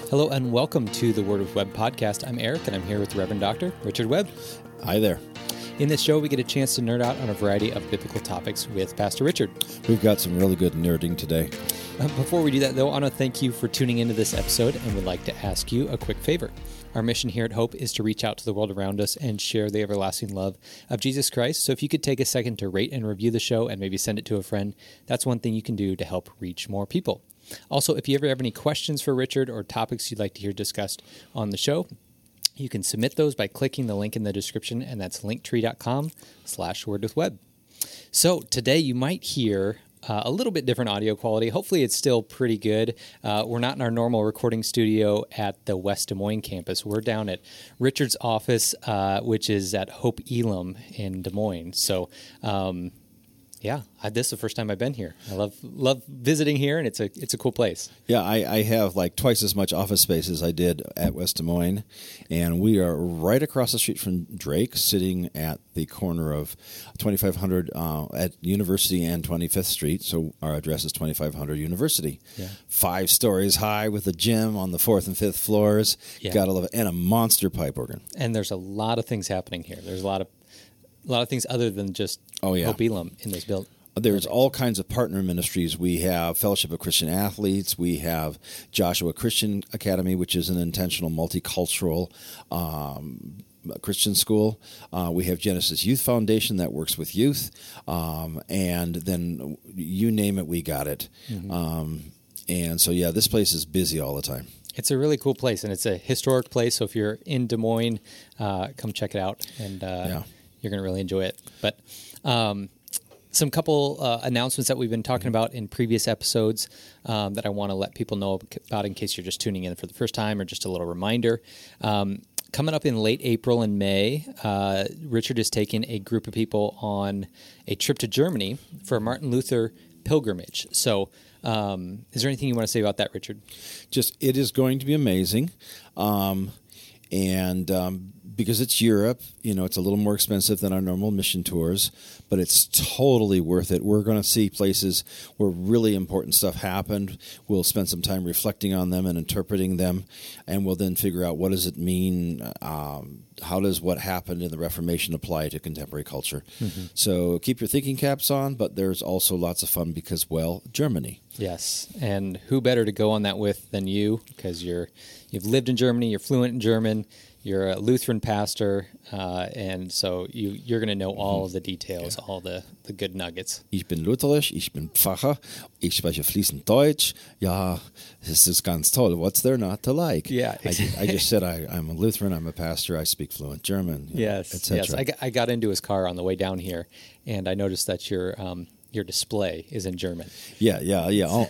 Hello and welcome to the Word with Webb podcast. I'm Eric and I'm here with Reverend Dr. Richard Webb. Hi there. In this show, we get a chance to nerd out on a variety of biblical topics with Pastor Richard. We've got some really good nerding today. Before we do that, though, I want to thank you for tuning into this episode and would like to ask you a quick favor. Our mission here at Hope is to reach out to the world around us and share the everlasting love of Jesus Christ. So if you could take a second to rate and review the show and maybe send it to a friend, that's one thing you can do to help reach more people. Also, if you ever have any questions for Richard or topics you'd like to hear discussed on the show, you can submit those by clicking the link in the description, and that's linktree.com/wordwithweb. So today you might hear a little bit different audio quality. Hopefully it's still pretty good. We're not in our normal recording studio at the West Des Moines campus. We're down at Richard's office, which is at Hope Elam in Des Moines. So, this is the first time I've been here. I love visiting here, and it's a cool place. Yeah, I have like twice as much office space as I did at West Des Moines, and we are right across the street from Drake, sitting at the corner of 2500 at University and 25th Street. So our address is 2500 University. Yeah. 5 stories high with a gym on the 4th and 5th floors. Yeah. Gotta love it, and a monster pipe organ. And there's a lot of things happening here. There's a lot of things other than just Hope Elam in this building. There's all kinds of partner ministries. We have Fellowship of Christian Athletes. We have Joshua Christian Academy, which is an intentional multicultural Christian school. We have Genesis Youth Foundation that works with youth. And then you name it, we got it. Mm-hmm. And so, this place is busy all the time. It's a really cool place, and it's a historic place. So if you're in Des Moines, come check it out, and you're going to really enjoy it. But some couple announcements that we've been talking about in previous episodes that I want to let people know about in case you're just tuning in for the first time, or just a little reminder. Coming up in late April and May, Richard is taking a group of people on a trip to Germany for a Martin Luther pilgrimage. So is there anything you want to say about that, Richard? It is going to be amazing. Because it's Europe, it's a little more expensive than our normal mission tours, but it's totally worth it. We're going to see places where really important stuff happened. We'll spend some time reflecting on them and interpreting them, and we'll then figure out what does it mean, how does what happened in the Reformation apply to contemporary culture. Mm-hmm. So keep your thinking caps on, but there's also lots of fun because, Germany. Yes, and who better to go on that with than you, because you've lived in Germany, you're fluent in German, you're a Lutheran pastor, and so you're going to know all of the details, all the good nuggets. Ich bin lutherisch, ich bin Pfarrer, ich spreche fließend Deutsch. Ja, this is ganz toll. What's there not to like? Yeah, I just said I'm a Lutheran, I'm a pastor, I speak fluent German. Yes. I got into his car on the way down here, and I noticed that your display is in German. Yeah. Oh,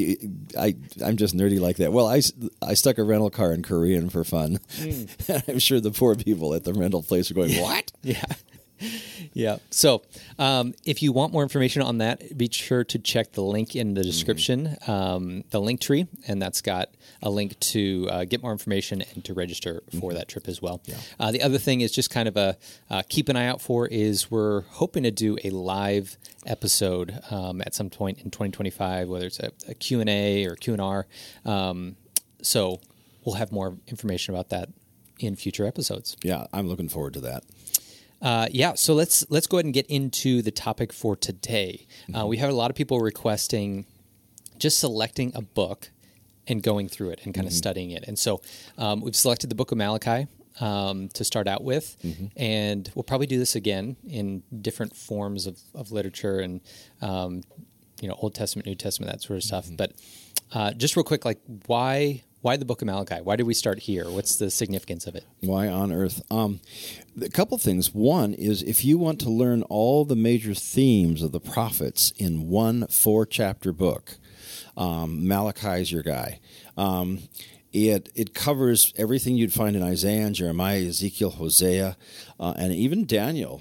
I'm just nerdy like that. Well, I stuck a rental car in Korean for fun. I'm sure the poor people at the rental place are going, what? Yeah. So if you want more information on that, be sure to check the link in the description, the link tree, and that's got a link to get more information and to register for that trip as well. Yeah. The other thing is just kind of keep an eye out for is we're hoping to do a live episode at some point in 2025, whether it's a Q&A or Q&R. So we'll have more information about that in future episodes. Yeah, I'm looking forward to that. So let's go ahead and get into the topic for today. We have a lot of people requesting just selecting a book and going through it and kind of studying it. And so we've selected the book of Malachi to start out with, and we'll probably do this again in different forms of literature and Old Testament, New Testament, that sort of stuff. But just real quick, why the book of Malachi? Why did we start here? What's the significance of it? Why on earth? A couple things. One is if you want to learn all the major themes of the prophets in one 4-chapter book, Malachi is your guy. It covers everything you'd find in Isaiah, Jeremiah, Ezekiel, Hosea, and even Daniel.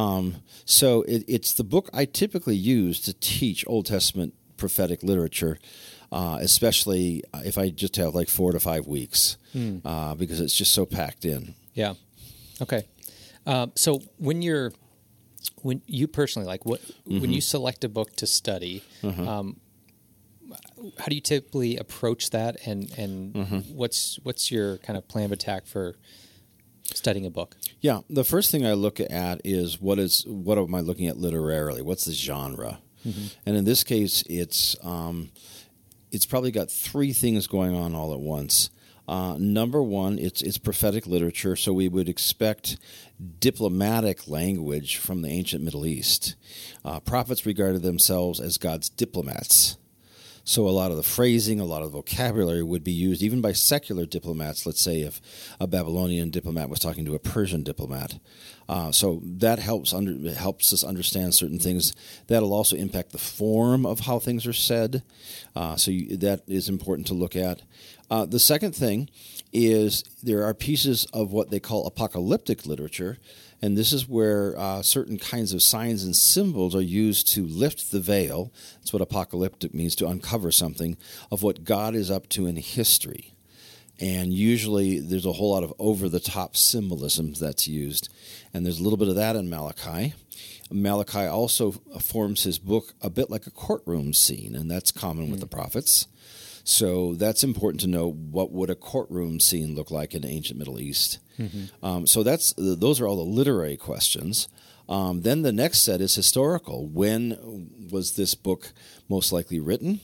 So it's the book I typically use to teach Old Testament prophetic literature, especially if I just have 4 to 5 weeks, because it's just so packed in. Yeah. Okay. So when you personally when you select a book to study, how do you typically approach that, and what's your kind of plan of attack for studying a book? Yeah, the first thing I look at is what am I looking at literarily? What's the genre? And in this case, it's probably got three things going on all at once. Number one, it's prophetic literature, so we would expect diplomatic language from the ancient Middle East. Prophets regarded themselves as God's diplomats. So a lot of the phrasing, a lot of the vocabulary would be used even by secular diplomats. Let's say if a Babylonian diplomat was talking to a Persian diplomat. So that helps us understand certain things. That'll also impact the form of how things are said. That is important to look at. The second thing is there are pieces of what they call apocalyptic literature, and this is where certain kinds of signs and symbols are used to lift the veil. That's what apocalyptic means, to uncover something of what God is up to in history. And usually there's a whole lot of over-the-top symbolism that's used, and there's a little bit of that in Malachi. Malachi also forms his book a bit like a courtroom scene, and that's common with the prophets. So that's important to know. What would a courtroom scene look like in the ancient Middle East? So those are all the literary questions. Then the next set is historical. When was this book most likely written?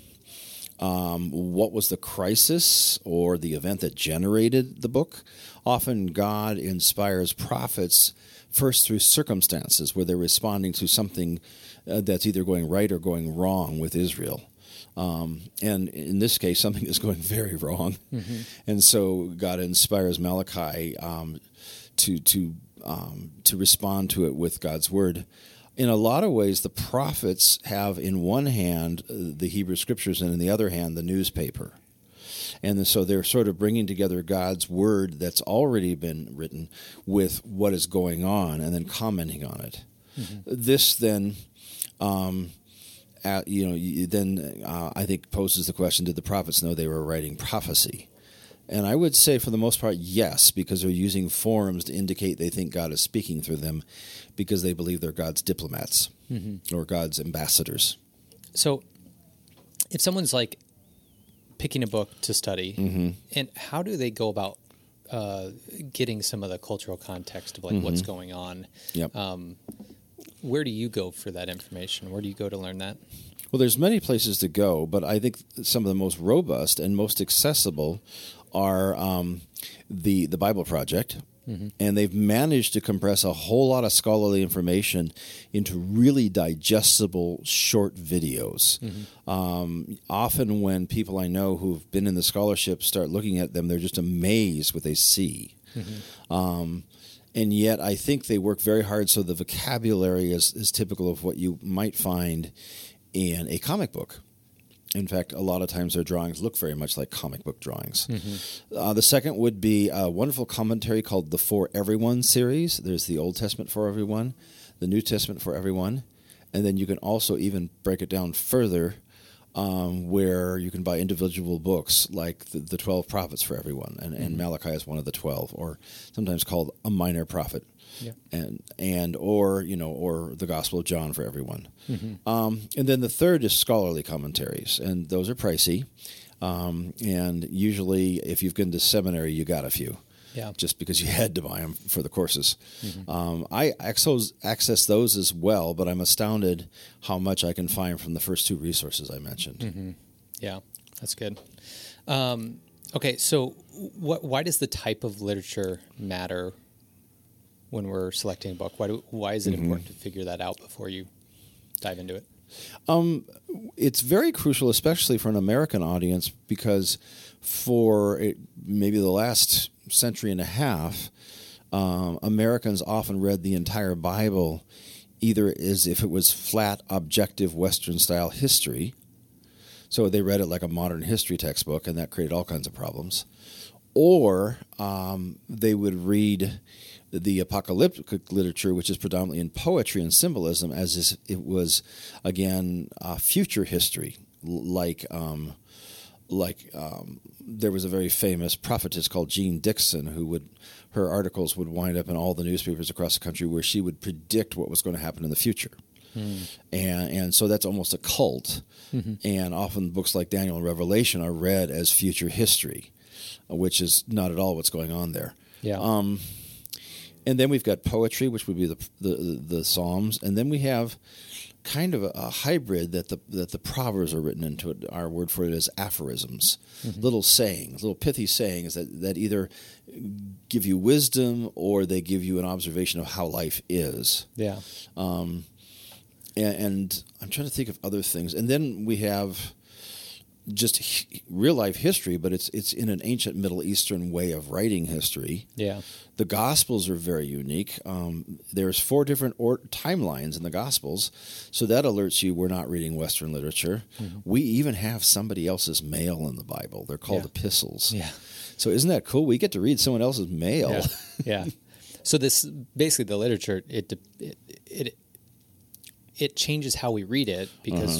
What was the crisis or the event that generated the book? Often God inspires prophets first through circumstances where they're responding to something that's either going right or going wrong with Israel. And in this case, something is going very wrong. And so God inspires Malachi to respond to it with God's word. In a lot of ways, the prophets have in one hand the Hebrew Scriptures and in the other hand the newspaper. And so they're sort of bringing together God's word that's already been written with what is going on and then commenting on it. This then... I think poses the question, did the prophets know they were writing prophecy? And I would say for the most part, yes, because they're using forms to indicate they think God is speaking through them because they believe they're God's diplomats or God's ambassadors. So if someone's like picking a book to study, and how do they go about getting some of the cultural context of like what's going on? Where do you go for that information? Where do you go to learn that? Well, there's many places to go, but I think some of the most robust and most accessible are the Bible Project. And they've managed to compress a whole lot of scholarly information into really digestible short videos. Often when people I know who've been in the scholarship start looking at them, they're just amazed what they see. And yet I think they work very hard so the vocabulary is typical of what you might find in a comic book. In fact, a lot of times their drawings look very much like comic book drawings. The second would be a wonderful commentary called the For Everyone series. There's the Old Testament for everyone, the New Testament for everyone, and then you can also even break it down further where you can buy individual books like the 12 prophets for everyone, and Malachi is one of the 12, or sometimes called a minor prophet, or the Gospel of John for everyone. And then the third is scholarly commentaries, and those are pricey. And usually, if you've been to seminary, you got a few. Just because you had to buy them for the courses. I access those as well, but I'm astounded how much I can find from the first two resources I mentioned. Yeah, that's good. Okay, so why does the type of literature matter when we're selecting a book? Why is it important to figure that out before you dive into it? It's very crucial, especially for an American audience, because for maybe the last century and a half, Americans often read the entire Bible either as if it was flat, objective, Western-style history. So they read it like a modern history textbook, and that created all kinds of problems. Or they would read the apocalyptic literature, which is predominantly in poetry and symbolism, as if it was, again, future history, like there was a very famous prophetess called Jean Dixon her articles would wind up in all the newspapers across the country where she would predict what was going to happen in the future. and so that's almost a cult. And often books like Daniel and Revelation are read as future history, which is not at all what's going on there. Yeah. And then we've got poetry, which would be the Psalms, and then we have kind of a hybrid that the Proverbs are written into it. Our word for it is aphorisms, little sayings, little pithy sayings that either give you wisdom or they give you an observation of how life is. Yeah. And I'm trying to think of other things. And then we have just real life history, but it's in an ancient Middle Eastern way of writing history. Yeah. The Gospels are very unique. There's 4 different timelines in the Gospels, so that alerts you we're not reading Western literature. We even have somebody else's mail in the Bible. They're called epistles. Yeah. So isn't that cool? We get to read someone else's mail. Yeah. Yeah. So this basically the literature it changes how we read it because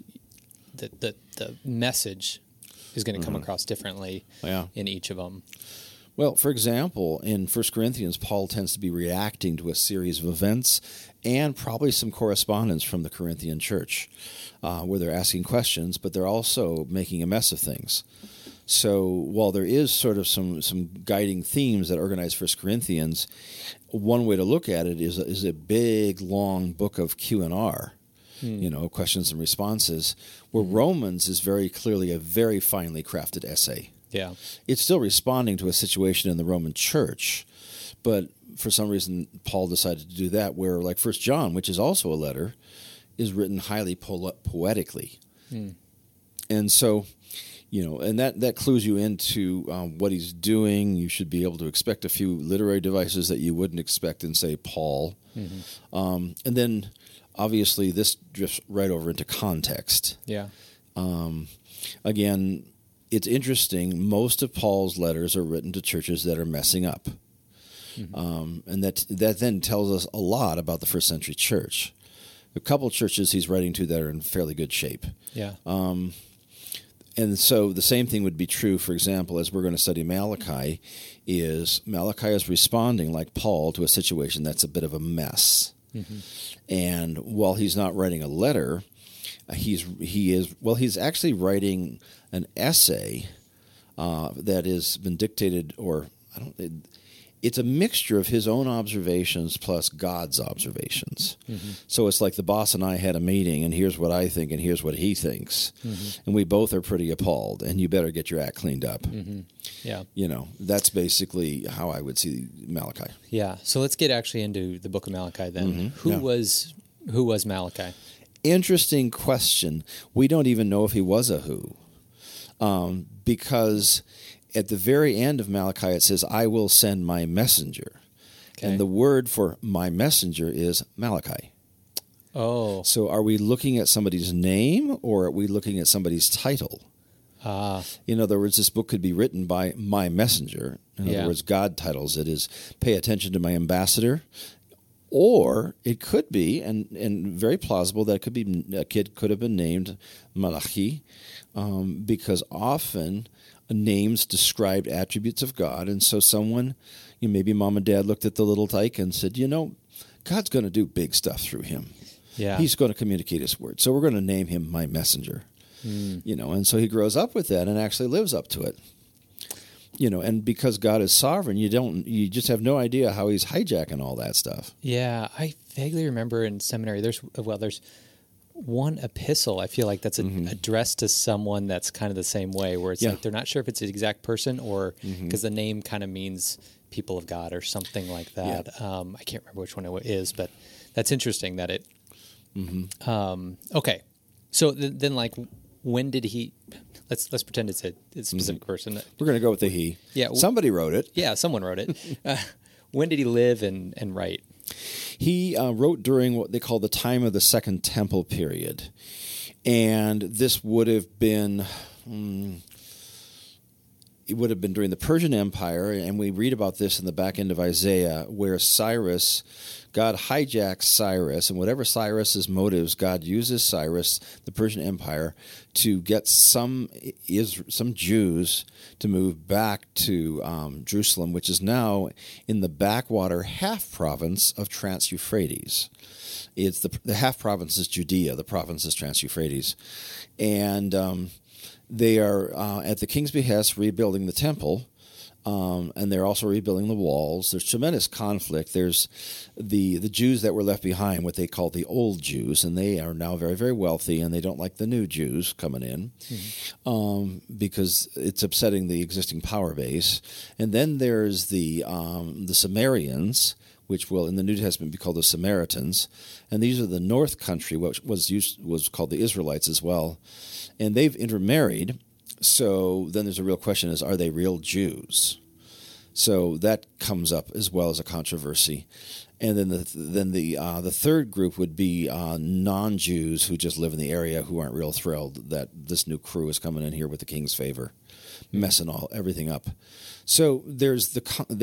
the message is going to come across differently in each of them. Well, for example, in 1 Corinthians, Paul tends to be reacting to a series of events and probably some correspondence from the Corinthian church where they're asking questions, but they're also making a mess of things. So while there is sort of some guiding themes that organize 1 Corinthians, one way to look at it is a big, long book of Q&R. Questions and responses, where Romans is very clearly a very finely crafted essay. Yeah. It's still responding to a situation in the Roman church, but for some reason Paul decided to do that, where like 1 John, which is also a letter, is written highly poetically. And so, and that clues you into what he's doing. You should be able to expect a few literary devices that you wouldn't expect in, say, Paul. And then obviously, this drifts right over into context. Yeah. Again, it's interesting. Most of Paul's letters are written to churches that are messing up. And that then tells us a lot about the first century church. A couple churches he's writing to that are in fairly good shape. Yeah. And so the same thing would be true, for example, as we're going to study Malachi is responding, like Paul, to a situation that's a bit of a mess. And while he's not writing a letter, he's actually writing an essay that has been dictated, it's a mixture of his own observations plus God's observations. So it's like the boss and I had a meeting, and here's what I think, and here's what he thinks. And we both are pretty appalled, and you better get your act cleaned up. Yeah. That's basically how I would see Malachi. Yeah. So let's get actually into the book of Malachi then. Who was Malachi? Interesting question. We don't even know if he was a who. Because at the very end of Malachi, it says, I will send my messenger. Okay. And the word for my messenger is Malachi. Oh. So are we looking at somebody's name or are we looking at somebody's title? In other words, this book could be written by my messenger. In other words, God titles it as Pay Attention to My Ambassador. Or it could be, and very plausible, that it could be a kid could have been named Malachi, because often names described attributes of God, and so someone, maybe mom and dad looked at the little tyke and said, God's going to do big stuff through him. Yeah, he's going to communicate his word, so we're going to name him my messenger. And so he grows up with that and actually lives up to it. And because God is sovereign, you just have no idea how he's hijacking all that stuff. Yeah, I vaguely remember in seminary, there's one epistle, I feel like that's addressed to someone that's kind of the same way, where it's like they're not sure if it's the exact person or because the name kind of means people of God or something like that. Yeah. I can't remember which one it is, but that's interesting that it... okay, so then like when did he... Let's pretend it's a specific person. We're going to go with the he. Yeah, somebody wrote it. Yeah, someone wrote it. When did he live and write? He wrote during what they call the time of the Second Temple period. And this would have been it would have been during the Persian Empire, and we read about this in the back end of Isaiah, where God hijacks Cyrus, and whatever Cyrus's motives, God uses Cyrus, the Persian Empire, to get some Jews to move back to Jerusalem, which is now in the backwater half province of Trans-Euphrates. It's the half province is Judea, the province is Trans-Euphrates, and they are at the king's behest rebuilding the temple. And they're also rebuilding the walls. There's tremendous conflict. There's the Jews that were left behind, what they call the old Jews, and they are now very, very wealthy, and they don't like the new Jews coming in because it's upsetting the existing power base. And then there's the Samaritans, which will in the New Testament be called the Samaritans, and these are the north country, which was called the Israelites as well, and they've intermarried. So then there's a real question is, are they real Jews? So that comes up as well as a controversy. And then the third group would be non-Jews who just live in the area who aren't real thrilled that this new crew is coming in here with the king's favor, messing everything up. So there is the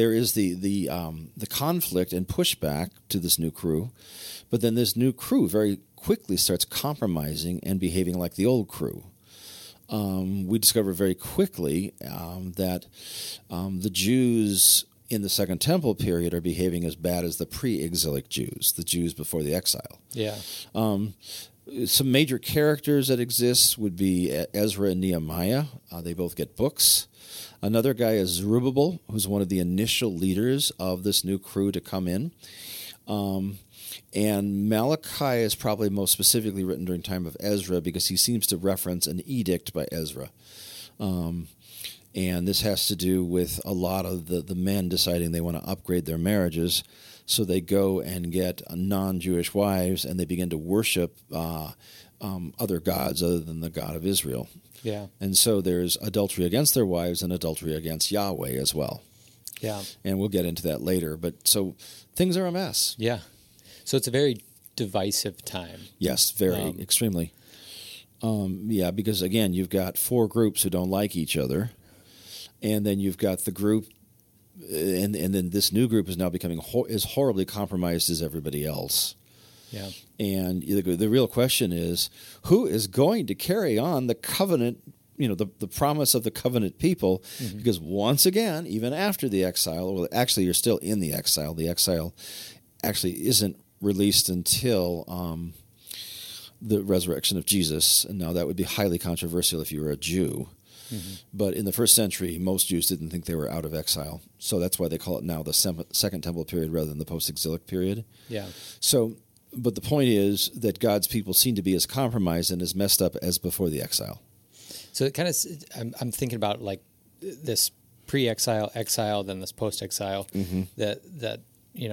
conflict and pushback to this new crew, but then this new crew very quickly starts compromising and behaving like the old crew. We discover very quickly that the Jews in the Second Temple period are behaving as bad as the pre-exilic Jews, the Jews before the exile. Yeah. Some major characters that exist would be Ezra and Nehemiah. They both get books. Another guy is Zerubbabel, who's one of the initial leaders of this new crew to come in. And Malachi is probably most specifically written during the time of Ezra because he seems to reference an edict by Ezra. And this has to do with a lot of the men deciding they want to upgrade their marriages. So they go and get non-Jewish wives, and they begin to worship other gods other than the God of Israel. Yeah. And so there's adultery against their wives and adultery against Yahweh as well. Yeah. And we'll get into that later. But so things are a mess. Yeah. So it's a very divisive time. Yes, very, extremely. Yeah, because again, you've got four groups who don't like each other, and then you've got the group, and then this new group is now becoming as horribly compromised as everybody else. Yeah. And the real question is, who is going to carry on the covenant, the promise of the covenant people? Mm-hmm. Because once again, even after the exile, well, actually you're still in the exile. The exile actually isn't released until the resurrection of Jesus, and now that would be highly controversial if you were a Jew. Mm-hmm. But in the first century, most Jews didn't think they were out of exile, so that's why they call it now the Second Temple period rather than the post-exilic period. Yeah. So, but the point is that God's people seem to be as compromised and as messed up as before the exile. So it kind of, I'm thinking about like this pre-exile, exile, then this post-exile. Mm-hmm. That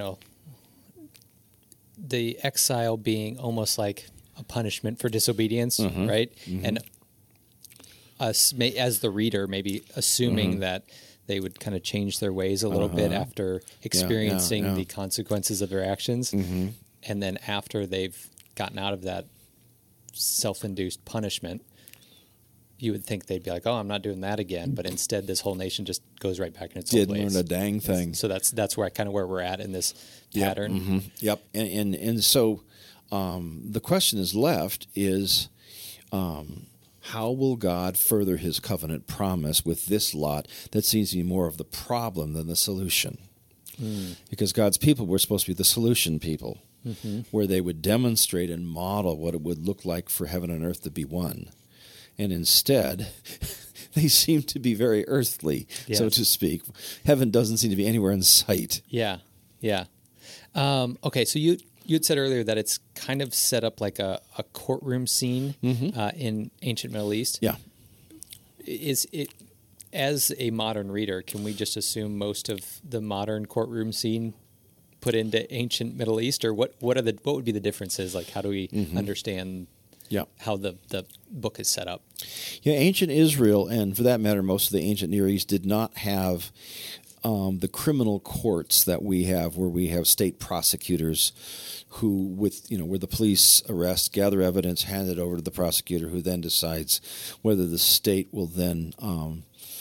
the exile being almost like a punishment for disobedience, mm-hmm. right? Mm-hmm. And us, as the reader, maybe assuming mm-hmm. that they would kind of change their ways a little bit after experiencing the consequences of their actions. Mm-hmm. And then after they've gotten out of that self-induced punishment, you would think they'd be like, oh, I'm not doing that again. But instead, this whole nation just goes right back in its old ways. Didn't learn a dang thing. So that's where we're at in this pattern. Mm-hmm. Yep. And so the question is left is, how will God further his covenant promise with this lot that seems to be more of the problem than the solution? Because God's people were supposed to be the solution people, mm-hmm. where they would demonstrate and model what it would look like for heaven and earth to be one. And instead, they seem to be very earthly, so to speak. Heaven doesn't seem to be anywhere in sight. Yeah, yeah. Okay, so you had said earlier that it's kind of set up like a courtroom scene mm-hmm. In ancient Middle East. Yeah. Is it, as a modern reader, can we just assume most of the modern courtroom scene put into ancient Middle East, or what would be the differences? Like, how do we mm-hmm. understand how the book is set up? Yeah, ancient Israel, and for that matter, most of the ancient Near East did not have the criminal courts that we have, where we have state prosecutors who, where the police arrest, gather evidence, hand it over to the prosecutor, who then decides whether the state will then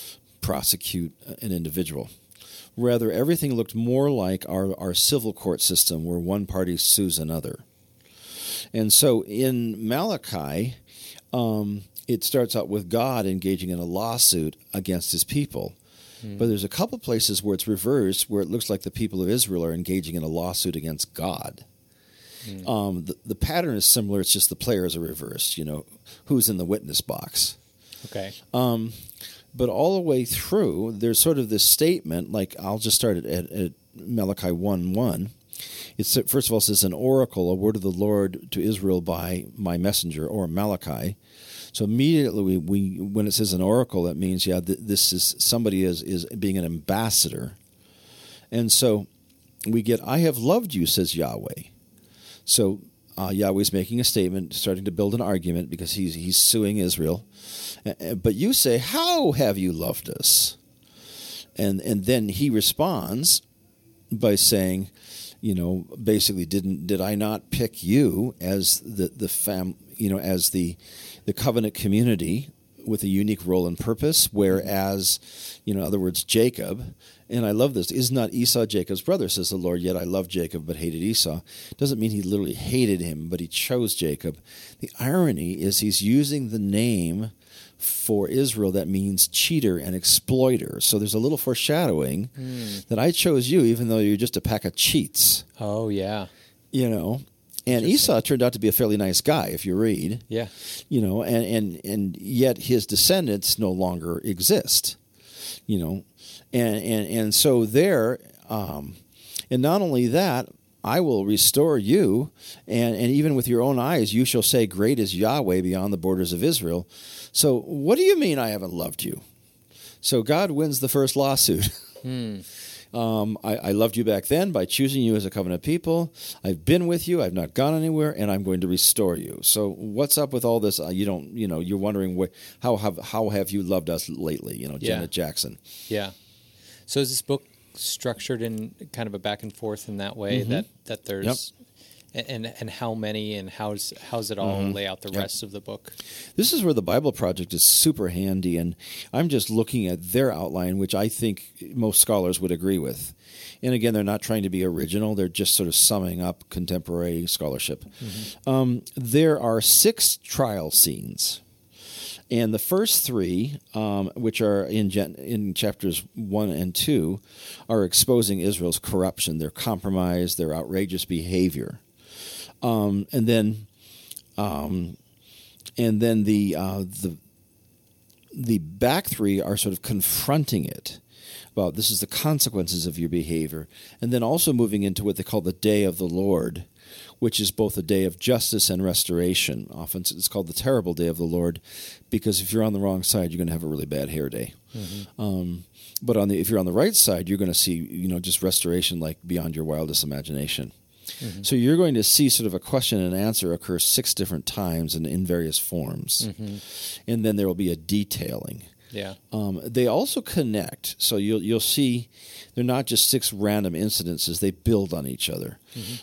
prosecute an individual. Rather, everything looked more like our civil court system where one party sues another. And so in Malachi, it starts out with God engaging in a lawsuit against his people. But there's a couple places where it's reversed, where it looks like the people of Israel are engaging in a lawsuit against God. The pattern is similar. It's just the players are reversed. Who's in the witness box. Okay. But all the way through, there's sort of this statement, like I'll just start at Malachi 1:1. It's first of all, it says, an oracle, a word of the Lord to Israel by my messenger, or Malachi. So immediately, when it says an oracle, that means, this is somebody is being an ambassador. And so we get, I have loved you, says Yahweh. So Yahweh's making a statement, starting to build an argument because he's suing Israel. But you say, how have you loved us? And then he responds by saying, basically, did I not pick you as as the covenant community with a unique role and purpose, whereas, in other words, Jacob, and I love this, is not Esau Jacob's brother, says the Lord, yet I love Jacob but hated Esau. Doesn't mean he literally hated him, but he chose Jacob. The irony is he's using the name for Israel that means cheater and exploiter. So there's a little foreshadowing that I chose you even though you're just a pack of cheats. Oh, yeah. And Esau turned out to be a fairly nice guy, if you read. Yeah. And yet his descendants no longer exist. And so there, and not only that, I will restore you, and even with your own eyes you shall say, great is Yahweh beyond the borders of Israel. So what do you mean I haven't loved you? So God wins the first lawsuit. I loved you back then by choosing you as a covenant people. I've been with you. I've not gone anywhere, and I'm going to restore you. So what's up with all this? You're wondering how have you loved us lately? Janet Jackson. Yeah. So is this book structured in kind of a back and forth in that way that there's and how many and how's it all lay out the rest of the book? This is where the Bible Project is super handy, and I'm just looking at their outline, which I think most scholars would agree with. And again, they're not trying to be original. They're just sort of summing up contemporary scholarship. There are 6 trial scenes. And the first 3, which are in chapters 1 and 2, are exposing Israel's corruption, their compromise, their outrageous behavior. And then the back 3 are sort of confronting it. Well, this is the consequences of your behavior. And then also moving into what they call the day of the Lord, which is both a day of justice and restoration. Often it's called the terrible day of the Lord because if you're on the wrong side, you're going to have a really bad hair day. But if you're on the right side, you're going to see just restoration like beyond your wildest imagination. So you're going to see sort of a question and answer occur 6 different times and in various forms. And then there will be a detailing. Yeah. They also connect. So you'll see they're not just 6 random incidences. They build on each other.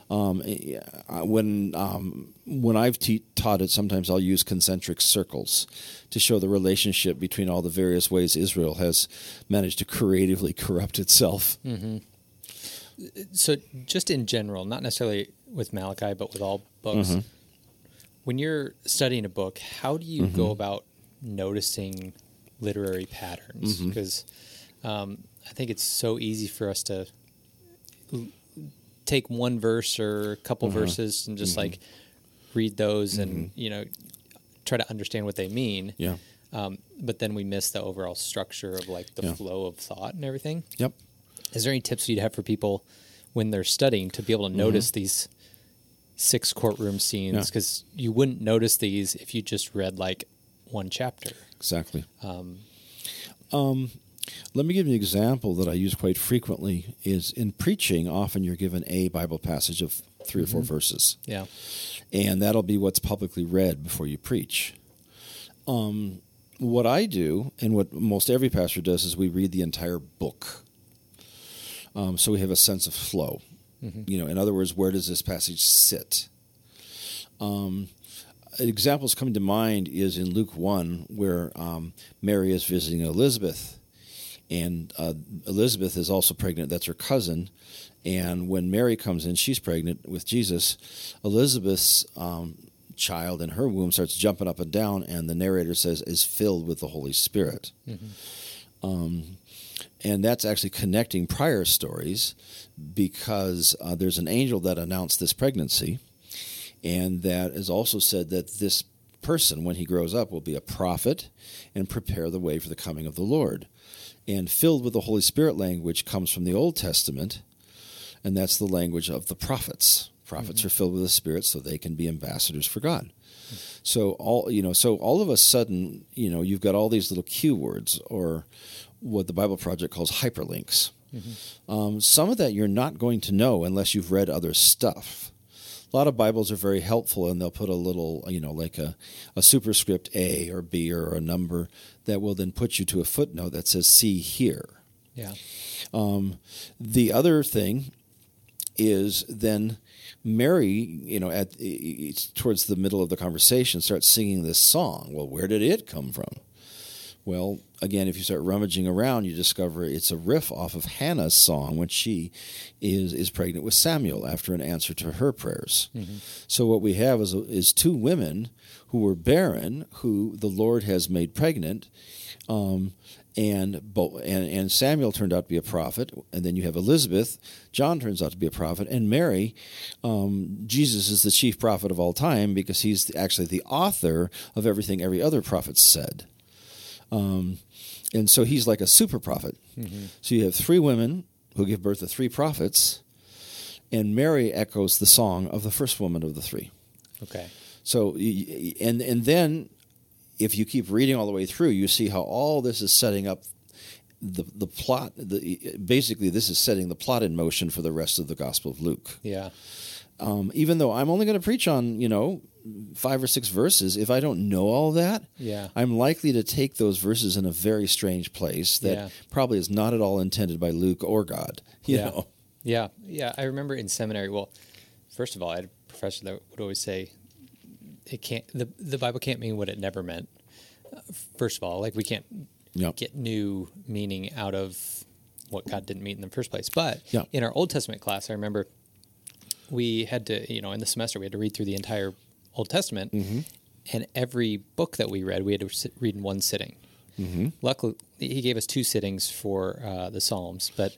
When I've taught it, sometimes I'll use concentric circles to show the relationship between all the various ways Israel has managed to creatively corrupt itself. So just in general, not necessarily with Malachi, but with all books, when you're studying a book, how do you go about noticing literary patterns? Because I think it's so easy for us to take one verse or a couple verses and just like read those and try to understand what they mean. Yeah. But then we miss the overall structure of like the flow of thought and everything. Yep. Is there any tips you'd have for people when they're studying to be able to notice these 6 courtroom scenes? Because you wouldn't notice these if you just read like one chapter. Exactly. Let me give you an example that I use quite frequently. Is in preaching, often you're given a Bible passage of 3 or 4 verses. Yeah. And that'll be what's publicly read before you preach. What I do, and what most every pastor does, is we read the entire book. So we have a sense of flow. In other words, where does this passage sit? Examples coming to mind is in Luke 1, where Mary is visiting Elizabeth, And Elizabeth is also pregnant. That's her cousin. And when Mary comes in, she's pregnant with Jesus. Elizabeth's child in her womb starts jumping up and down, and the narrator says is filled with the Holy Spirit. And that's actually connecting prior stories, because there's an angel that announced this pregnancy, and that is also said that this person, when he grows up, will be a prophet and prepare the way for the coming of the Lord. And filled with the Holy Spirit language comes from the Old Testament, and that's the language of the prophets. Prophets are filled with the Spirit so they can be ambassadors for God. So all of a sudden, you've got all these little Q words, or what the Bible Project calls hyperlinks. Some of that you're not going to know unless you've read other stuff. A lot of Bibles are very helpful, and they'll put a little, like a superscript A or B or a number that will then put you to a footnote that says, see here. Yeah. The other thing is then Mary, towards the middle of the conversation, starts singing this song. Well, where did it come from? Well, again, if you start rummaging around, you discover it's a riff off of Hannah's song when she is pregnant with Samuel after an answer to her prayers. So what we have is two women who were barren, who the Lord has made pregnant, and Samuel turned out to be a prophet, and then you have Elizabeth. John turns out to be a prophet, and Mary, Jesus is the chief prophet of all time because he's actually the author of everything every other prophet said. And so he's like a super prophet. So you have three women who give birth to three prophets, and Mary echoes the song of the first woman of the three. Okay. So, and then if you keep reading all the way through, you see how all this is setting up the plot. Basically, this is setting the plot in motion for the rest of the Gospel of Luke. Yeah. Even though I'm only going to preach on, 5 or 6 verses, if I don't know all that, I'm likely to take those verses in a very strange place that probably is not at all intended by Luke or God. You know? Yeah. I remember in seminary, well, first of all, I had a professor that would always say, the Bible can't mean what it never meant. First of all, like we can't get new meaning out of what God didn't mean in the first place. But in our Old Testament class, I remember we had to, in the semester, we had to read through the entire Old Testament, and every book that we read, we had to read in one sitting. Luckily, he gave us 2 sittings for the Psalms, but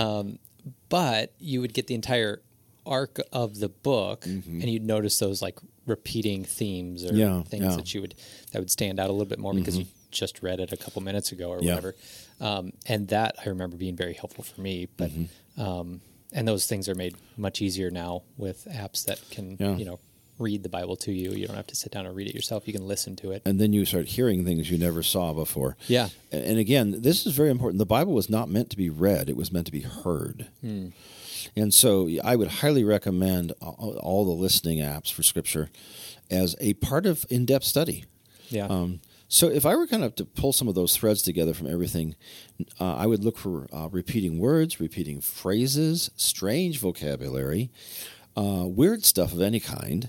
but you would get the entire arc of the book, and you'd notice those like repeating themes or things that would stand out a little bit more because you just read it a couple minutes ago or whatever. And that I remember being very helpful for me, but. And those things are made much easier now with apps that can, read the Bible to you. You don't have to sit down and read it yourself. You can listen to it. And then you start hearing things you never saw before. Yeah. And again, this is very important. The Bible was not meant to be read. It was meant to be heard. And so I would highly recommend all the listening apps for Scripture as a part of in-depth study. Yeah. So if I were kind of to pull some of those threads together from everything, I would look for repeating words, repeating phrases, strange vocabulary, weird stuff of any kind.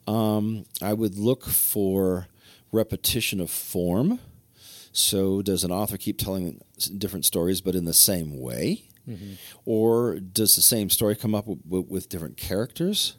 I would look for repetition of form. So does an author keep telling different stories but in the same way? Or does the same story come up with different characters?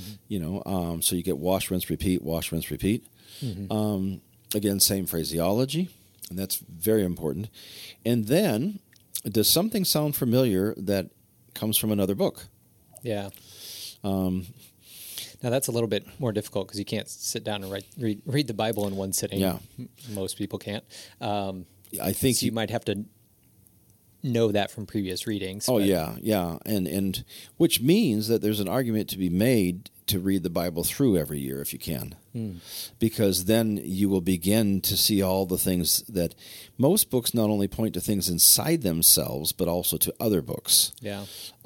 So you get wash, rinse, repeat, wash, rinse, repeat. Again, same phraseology, and that's very important. And then, does something sound familiar that comes from another book? Yeah. Now, that's a little bit more difficult because you can't sit down and read the Bible in one sitting. Yeah. Most people can't. I think so you might have to know that from previous readings. Oh, yeah. And which means that there's an argument to be made to read the Bible through every year if you can. Because then you will begin to see all the things that most books not only point to things inside themselves, but also to other books. Yeah.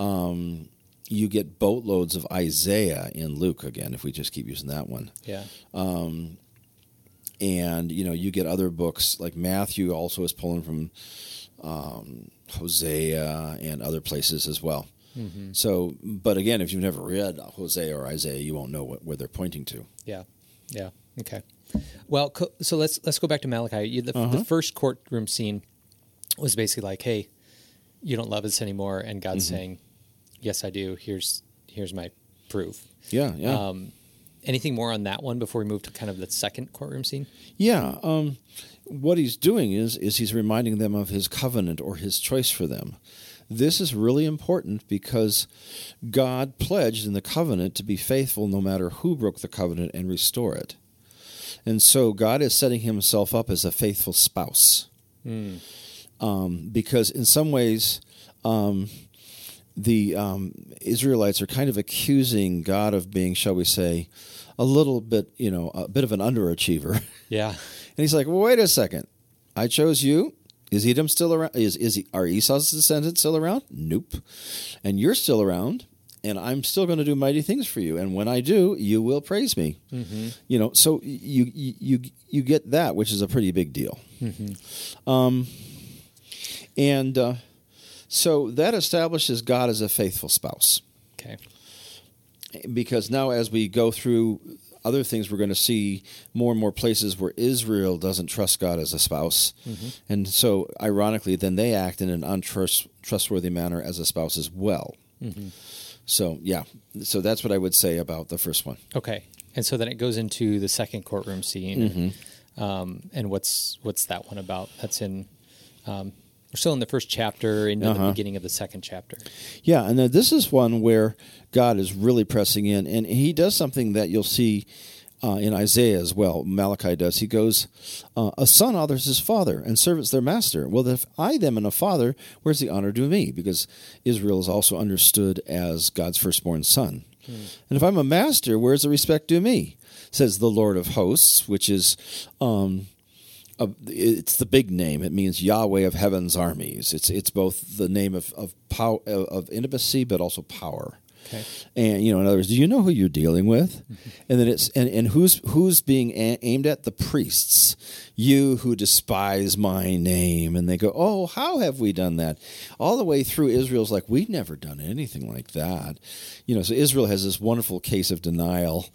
You get boatloads of Isaiah in Luke, again, if we just keep using that one. Yeah. And, you get other books, like Matthew also is pulling from Hosea and other places as well. So, but again, if you've never read Hosea or Isaiah, you won't know where they're pointing to. Yeah. Okay. Well, so let's go back to Malachi. The first courtroom scene was basically like, hey, you don't love us anymore. And God's saying, yes, I do. Here's my proof. Yeah, yeah. Anything more on that one before we move to kind of the second courtroom scene? Yeah. What he's doing is he's reminding them of his covenant or his choice for them. This is really important because God pledged in the covenant to be faithful no matter who broke the covenant and restore it. And so God is setting himself up as a faithful spouse. Because in some ways, the Israelites are kind of accusing God of being, shall we say, a little bit, a bit of an underachiever. Yeah. And he's like, well, wait a second. I chose you. Is Edom still around? Are Esau's descendants still around? Nope. And you're still around, and I'm still going to do mighty things for you. And when I do, you will praise me. So you get that, which is a pretty big deal. So that establishes God as a faithful spouse. Okay. Because now as we go through other things, we're going to see more and more places where Israel doesn't trust God as a spouse. And so, ironically, then they act in an untrustworthy manner as a spouse as well. So, yeah. So that's what I would say about the first one. Okay. And so then it goes into the second courtroom scene. And what's that one about? That's in... we're still in the first chapter, into the beginning of the second chapter. Yeah, and this is one where God is really pressing in, and he does something that you'll see in Isaiah as well. Malachi does. He goes, a son honors his father, and servants their master. Well, if I then am a father, where's the honor due me? Because Israel is also understood as God's firstborn son. And if I'm a master, where's the respect due me? Says the Lord of hosts, which is... it's the big name. It means Yahweh of heaven's armies. It's both the name of power, of intimacy, but also power. Okay. And in other words, do you know who you're dealing with? And then it's and who's being aimed at? The priests. You who despise my name. And they go, oh, how have we done that? All the way through, Israel's like, we've never done anything like that. So Israel has this wonderful case of denial.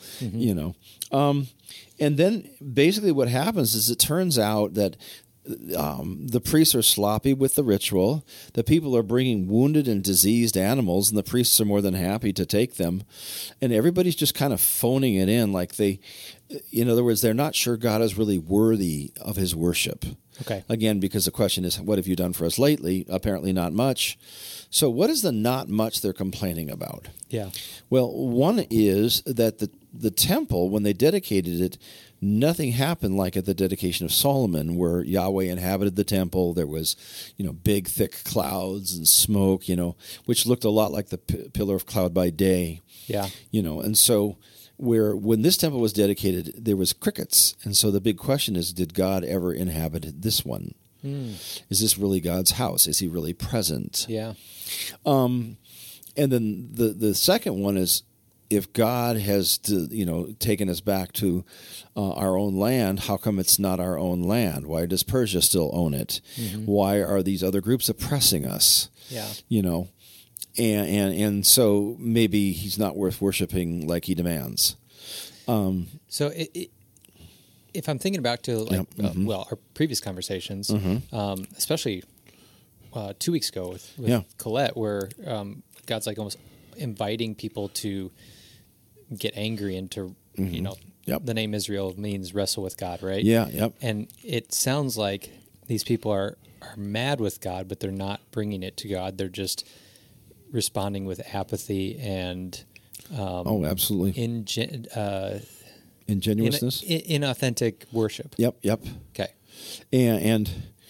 And then basically what happens is it turns out that the priests are sloppy with the ritual. The people are bringing wounded and diseased animals, and the priests are more than happy to take them. And everybody's just kind of phoning it in, like in other words, they're not sure God is really worthy of his worship. Okay. Again, because the question is, what have you done for us lately? Apparently not much. So what is the not much they're complaining about? Yeah. Well, one is that the temple, when they dedicated it, nothing happened like at the dedication of Solomon, where Yahweh inhabited the temple. There was, big, thick clouds and smoke, which looked a lot like the pillar of cloud by day. Yeah. And so when this temple was dedicated, there was crickets. And so the big question is, did God ever inhabit this one? Is this really God's house? Is he really present? Yeah. And then the second one is, if God has taken us back to our own land, how come it's not our own land? Why does Persia still own it? Why are these other groups oppressing us? Yeah. And so maybe he's not worth worshiping like he demands. So if I'm thinking back to our previous conversations, especially 2 weeks ago with Colette, where God's like almost inviting people to get angry and to, the name Israel means wrestle with God, right? Yeah, yep. And it sounds like these people are mad with God, but they're not bringing it to God. They're just responding with apathy and absolutely. Ingenuousness? Inauthentic worship. Yep. Okay. And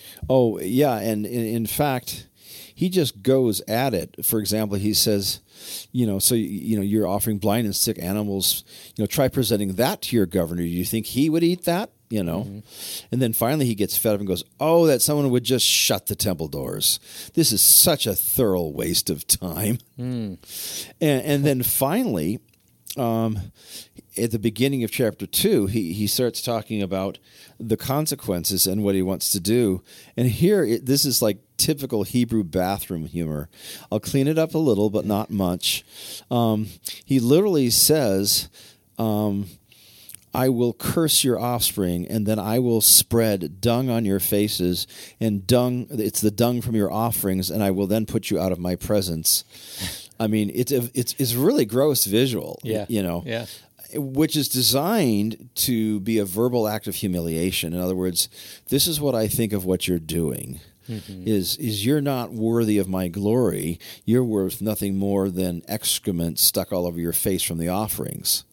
in fact, he just goes at it. For example, he says, you're offering blind and sick animals, try presenting that to your governor. Do you think he would eat that? And then finally he gets fed up and goes, oh, that someone would just shut the temple doors. This is such a thorough waste of time. And then finally, at the beginning of chapter 2, he starts talking about the consequences and what he wants to do. And here, this is like typical Hebrew bathroom humor. I'll clean it up a little, but not much. He literally says, I will curse your offspring, and then I will spread dung on your faces, and it's the dung from your offerings, and I will then put you out of my presence. I mean, it's a really gross visual, which is designed to be a verbal act of humiliation. In other words, this is what I think of what you're doing. Mm-hmm. Is you're not worthy of my glory. You're worth nothing more than excrement stuck all over your face from the offerings.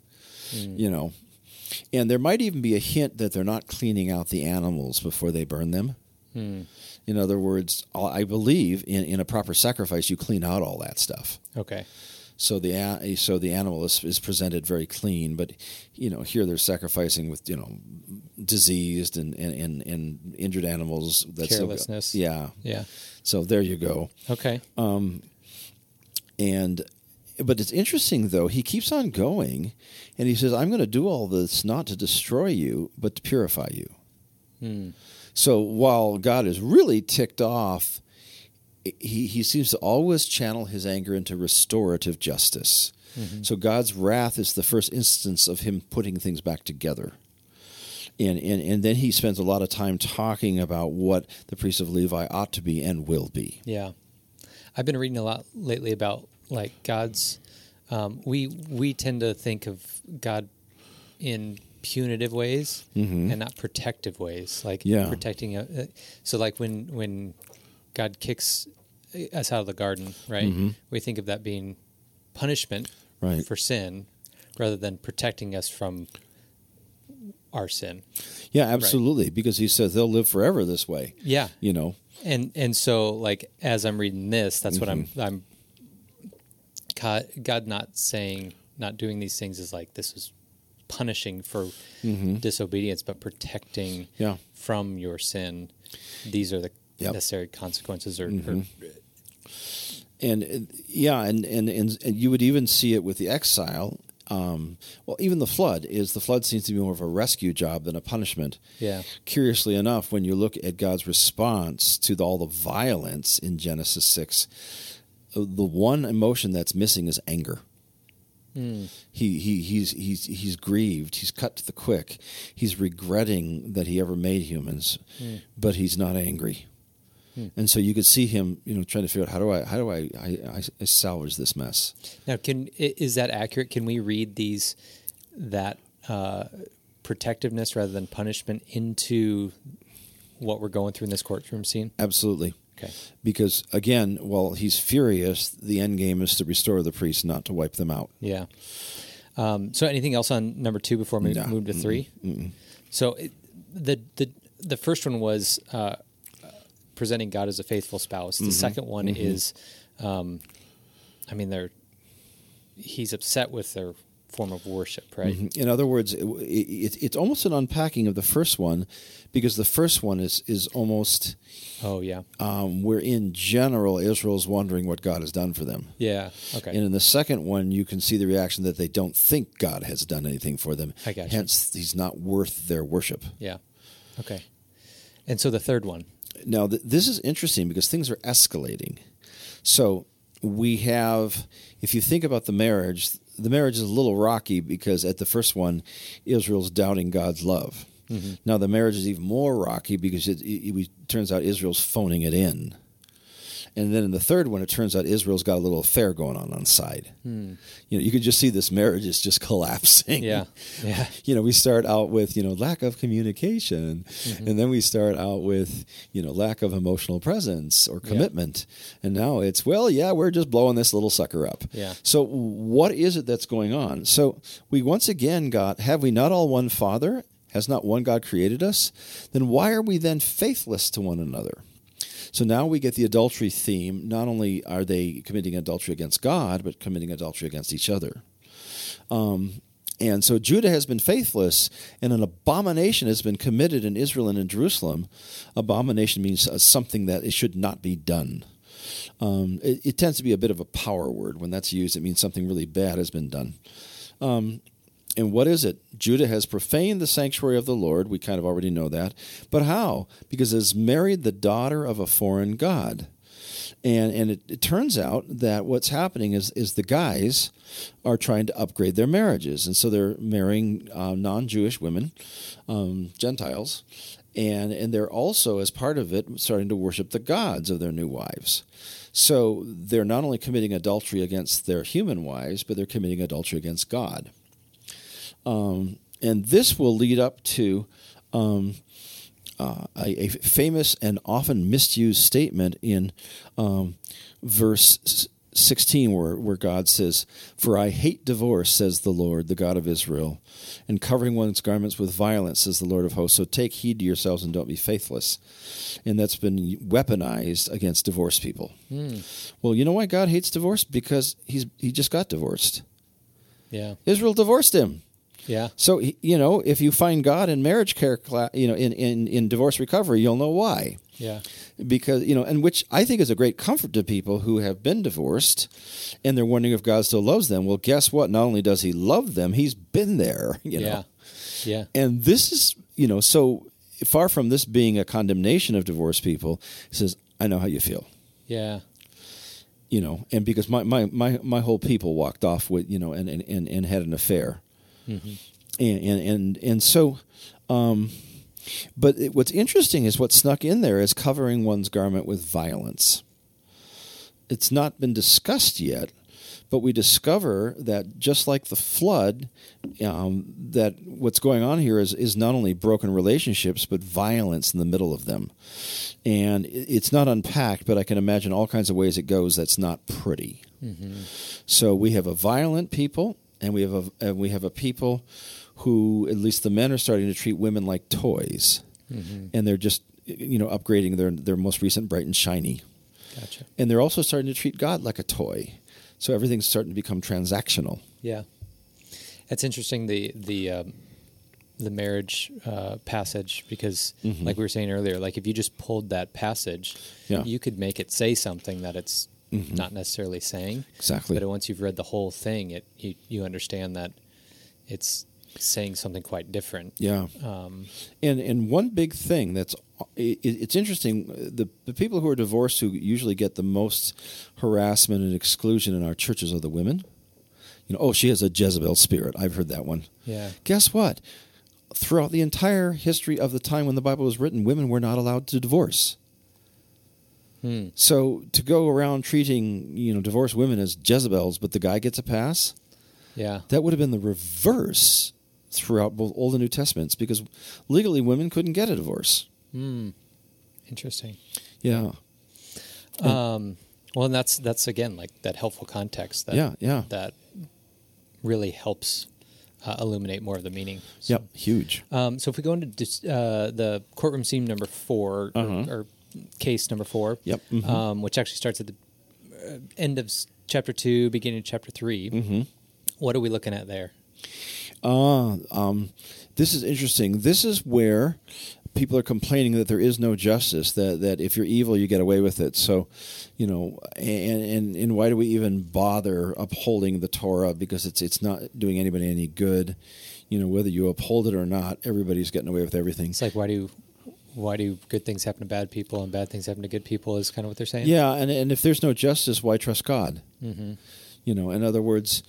And there might even be a hint that they're not cleaning out the animals before they burn them. In other words, I believe in a proper sacrifice, you clean out all that stuff. Okay. So the animal is presented very clean, but here they're sacrificing with diseased and injured animals. That's carelessness. Yeah. Yeah. So there you go. Okay. But it's interesting though. He keeps on going, and he says, "I'm going to do all this not to destroy you, but to purify you." So while God is really ticked off, he seems to always channel his anger into restorative justice. Mm-hmm. So God's wrath is the first instance of him putting things back together. And then he spends a lot of time talking about what the priest of Levi ought to be and will be. Yeah. I've been reading a lot lately about like God's we tend to think of God in punitive ways and not protective ways, like protecting so like when God kicks us out of the garden, right? We think of that being punishment for sin rather than protecting us from our sin. Yeah, absolutely, right? Because he says they'll live forever this way. Yeah. And so like as I'm reading this, that's what I'm God not doing these things is like this is punishing for disobedience, but protecting from your sin. These are the necessary consequences, and you would even see it with the exile. Even the flood seems to be more of a rescue job than a punishment. Yeah. Curiously enough, when you look at God's response to all the violence in Genesis 6, the one emotion that's missing is anger. He's grieved. He's cut to the quick. He's regretting that he ever made humans, but he's not angry. And so you could see him, trying to figure out how do I salvage this mess. Now, is that accurate? Can we read that protectiveness rather than punishment into what we're going through in this courtroom scene? Absolutely. Okay. Because again, while he's furious, the end game is to restore the priests, not to wipe them out. Yeah. So anything else on number 2 before we move to 3? So the first one was presenting God as a faithful spouse. The second one is, he's upset with their form of worship, right? In other words, it's almost an unpacking of the first one, because the first one is almost... Oh, yeah. Where in general, Israel's wondering what God has done for them. Yeah, okay. And in the second one, you can see the reaction that they don't think God has done anything for them. I got you. Hence, he's not worth their worship. Yeah, okay. And so the third one. Now, this is interesting because things are escalating. So we have, if you think about the marriage is a little rocky because at the first one, Israel's doubting God's love. Now, the marriage is even more rocky because it turns out Israel's phoning it in. And then in the third one, it turns out Israel's got a little affair going on the side. You can just see this marriage is just collapsing. Yeah. We start out with, lack of communication. And then we start out with, lack of emotional presence or commitment. And now it's, we're just blowing this little sucker up. Yeah. So what is it that's going on? So we once again got, have we not all one Father? Has not one God created us? Then why are we then faithless to one another? So now we get the adultery theme. Not only are they committing adultery against God, but committing adultery against each other. And so Judah has been faithless, and an abomination has been committed in Israel and in Jerusalem. Abomination means something that it should not be done. It tends to be a bit of a power word. When that's used, it means something really bad has been done. And what is it? Judah has profaned the sanctuary of the Lord. We kind of already know that. But how? Because it has married the daughter of a foreign god. And it turns out that what's happening is the guys are trying to upgrade their marriages. And so they're marrying non-Jewish women, Gentiles, and they're also, as part of it, starting to worship the gods of their new wives. So they're not only committing adultery against their human wives, but they're committing adultery against God. And this will lead up to a famous and often misused statement in verse 16 where God says, "For I hate divorce, says the Lord, the God of Israel, and covering one's garments with violence, says the Lord of hosts. So take heed to yourselves and don't be faithless." And that's been weaponized against divorced people. Well, you know why God hates divorce? Because he just got divorced. Yeah. Israel divorced him. Yeah. So, if you find God in marriage care, in divorce recovery, you'll know why. Yeah. Because, and which I think is a great comfort to people who have been divorced and they're wondering if God still loves them. Well, guess what? Not only does he love them, he's been there, Yeah. Yeah. And this is, so far from this being a condemnation of divorced people, he says, I know how you feel. Yeah. And because my whole people walked off with, and had an affair. Mm-hmm. And so, but what's interesting is what snuck in there is covering one's garment with violence. It's not been discussed yet, but we discover that just like the flood, that what's going on here is not only broken relationships, but violence in the middle of them. And it's not unpacked, but I can imagine all kinds of ways it goes that's not pretty. Mm-hmm. So we have a violent people, and we have a people who, at least the men, are starting to treat women like toys, and they're just upgrading their most recent bright and shiny. Gotcha. And they're also starting to treat God like a toy, so everything's starting to become transactional. Yeah, it's interesting the marriage passage because, like we were saying earlier, like if you just pulled that passage, you could make it say something that it's not necessarily saying. Exactly. But once you've read the whole thing, you understand that it's saying something quite different. Yeah. And one big thing it's interesting, the people who are divorced who usually get the most harassment and exclusion in our churches are the women. She has a Jezebel spirit. I've heard that one. Yeah. Guess what? Throughout the entire history of the time when the Bible was written, women were not allowed to divorce. So to go around treating, divorced women as Jezebels, but the guy gets a pass, that would have been the reverse throughout both Old and New Testaments, because legally women couldn't get a divorce. Interesting. Yeah. Well, and that's again like that helpful context. That really helps illuminate more of the meaning. So, yep, huge. So if we go into the courtroom scene number 4 or case number 4, which actually starts at the end of chapter 2, beginning of chapter 3. What are we looking at there? This is interesting. This is where people are complaining that there is no justice, that if you're evil, you get away with it. So, and why do we even bother upholding the Torah? Because it's not doing anybody any good. Whether you uphold it or not, everybody's getting away with everything. It's like, why do good things happen to bad people and bad things happen to good people is kind of what they're saying? Yeah, and if there's no justice, why trust God? In other words,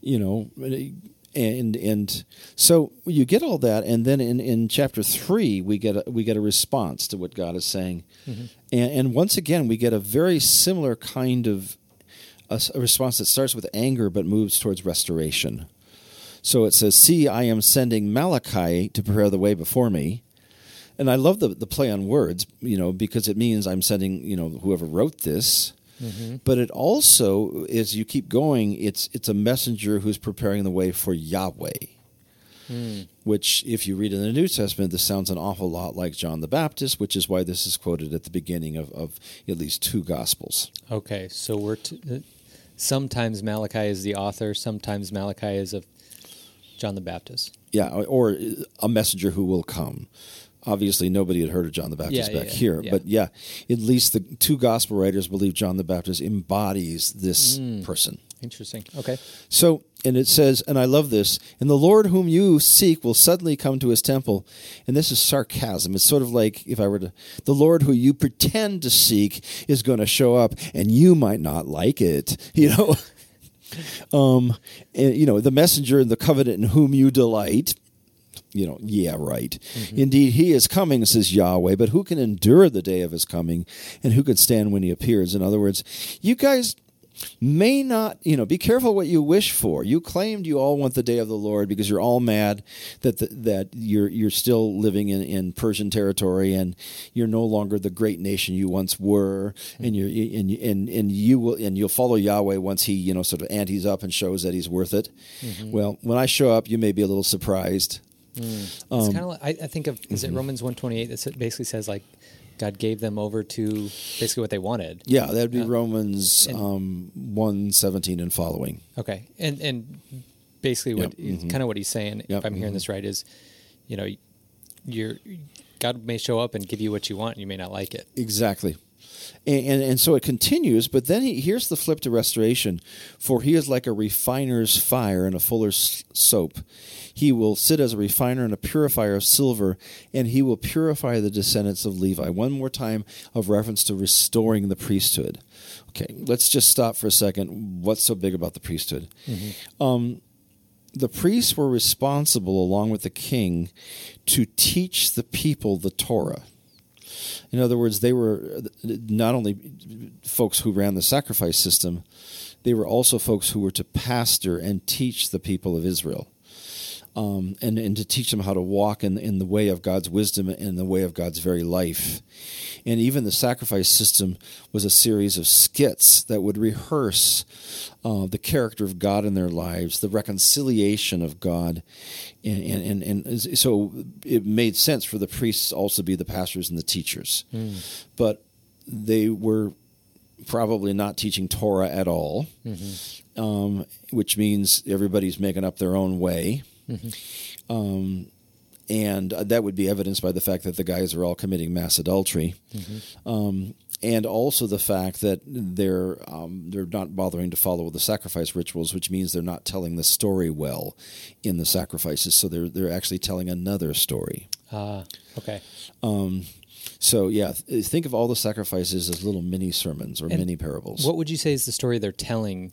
and so you get all that, and then in chapter 3 we get a response to what God is saying, and once again we get a very similar kind of a response that starts with anger but moves towards restoration. So it says, "See, I am sending Malachi to prepare the way before me." And I love the play on words, because it means I'm sending, whoever wrote this. But it also, as you keep going, it's a messenger who's preparing the way for Yahweh. Which, if you read in the New Testament, this sounds an awful lot like John the Baptist, which is why this is quoted at the beginning of at least 2 Gospels. Okay, so sometimes Malachi is the author, sometimes Malachi is of John the Baptist. Yeah, or a messenger who will come. Obviously, nobody had heard of John the Baptist here. Yeah. But at least the 2 gospel writers believe John the Baptist embodies this person. Interesting. Okay. So, and it says, and I love this, and the Lord whom you seek will suddenly come to his temple. And this is sarcasm. It's sort of like if I were to, the Lord who you pretend to seek is going to show up, and you might not like it, and, the messenger in the covenant in whom you delight. Yeah, right. Mm-hmm. Indeed, he is coming, says Yahweh, but who can endure the day of his coming, and who can stand when he appears? In other words, you guys may not, be careful what you wish for. You claimed you all want the day of the Lord because you're all mad that you're still living in Persian territory and you're no longer the great nation you once were, and you'll follow Yahweh once he sort of antes up and shows that he's worth it. Mm-hmm. Well, when I show up, you may be a little surprised. It's kind of like, I think of, is it Romans 1:28 that basically says like God gave them over to basically what they wanted? Yeah, that'd be Romans 1:17 and following. Okay, and basically kind of what he's saying, if I'm hearing this right, is God may show up and give you what you want, and you may not like it. Exactly. And so it continues, but then here's the flip to restoration. For he is like a refiner's fire and a fuller's soap. He will sit as a refiner and a purifier of silver, and he will purify the descendants of Levi. One more time of reference to restoring the priesthood. Okay, let's just stop for a second. What's so big about the priesthood? Mm-hmm. The priests were responsible, along with the king, to teach the people the Torah. In other words, they were not only folks who ran the sacrifice system, they were also folks who were to pastor and teach the people of Israel, and to teach them how to walk in the way of God's wisdom and the way of God's very life. And even the sacrifice system was a series of skits that would rehearse the character of God in their lives, the reconciliation of God. And so it made sense for the priests also to be the pastors and the teachers. But they were probably not teaching Torah at all, which means everybody's making up their own way. And that would be evidenced by the fact that the guys are all committing mass adultery. And also the fact that they're not bothering to follow the sacrifice rituals, which means they're not telling the story well in the sacrifices. So they're actually telling another story. Okay. So yeah, think of all the sacrifices as little mini sermons or mini parables. What would you say is the story they're telling?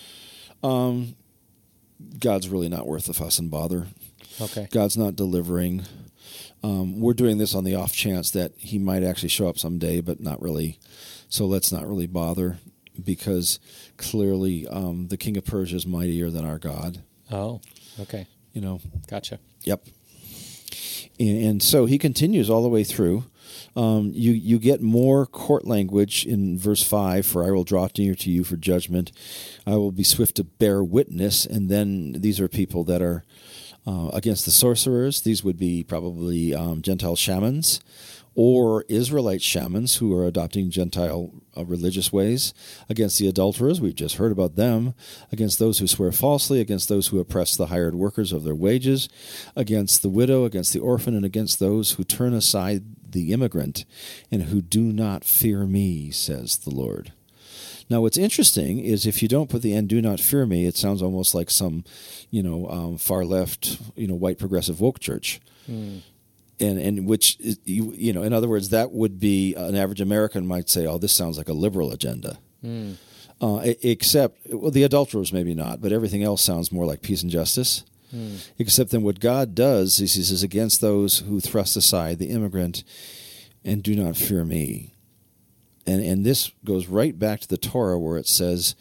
God's really not worth the fuss and bother. Okay. God's not delivering. We're doing this on the off chance that he might actually show up someday, but not really. So let's not really bother, because clearly the king of Persia is mightier than our God. Oh, okay. Gotcha. Yep. And so he continues all the way through. You get more court language in verse 5, for I will draw near to you for judgment. I will be swift to bear witness. And then these are people that are against the sorcerers. These would be probably Gentile shamans or Israelite shamans who are adopting Gentile religious ways, against the adulterers, we've just heard about them, against those who swear falsely, against those who oppress the hired workers of their wages, against the widow, against the orphan, and against those who turn aside the immigrant, and who do not fear me, says the Lord. Now, what's interesting is if you don't put the "and do not fear me," it sounds almost like some, far left, white progressive woke church. And which, in other words, that would be an average American might say, oh, this sounds like a liberal agenda. Except, the adulterers maybe not, but everything else sounds more like peace and justice. Except then what God does is he says, against those who thrust aside the immigrant and do not fear me. And this goes right back to the Torah where it says,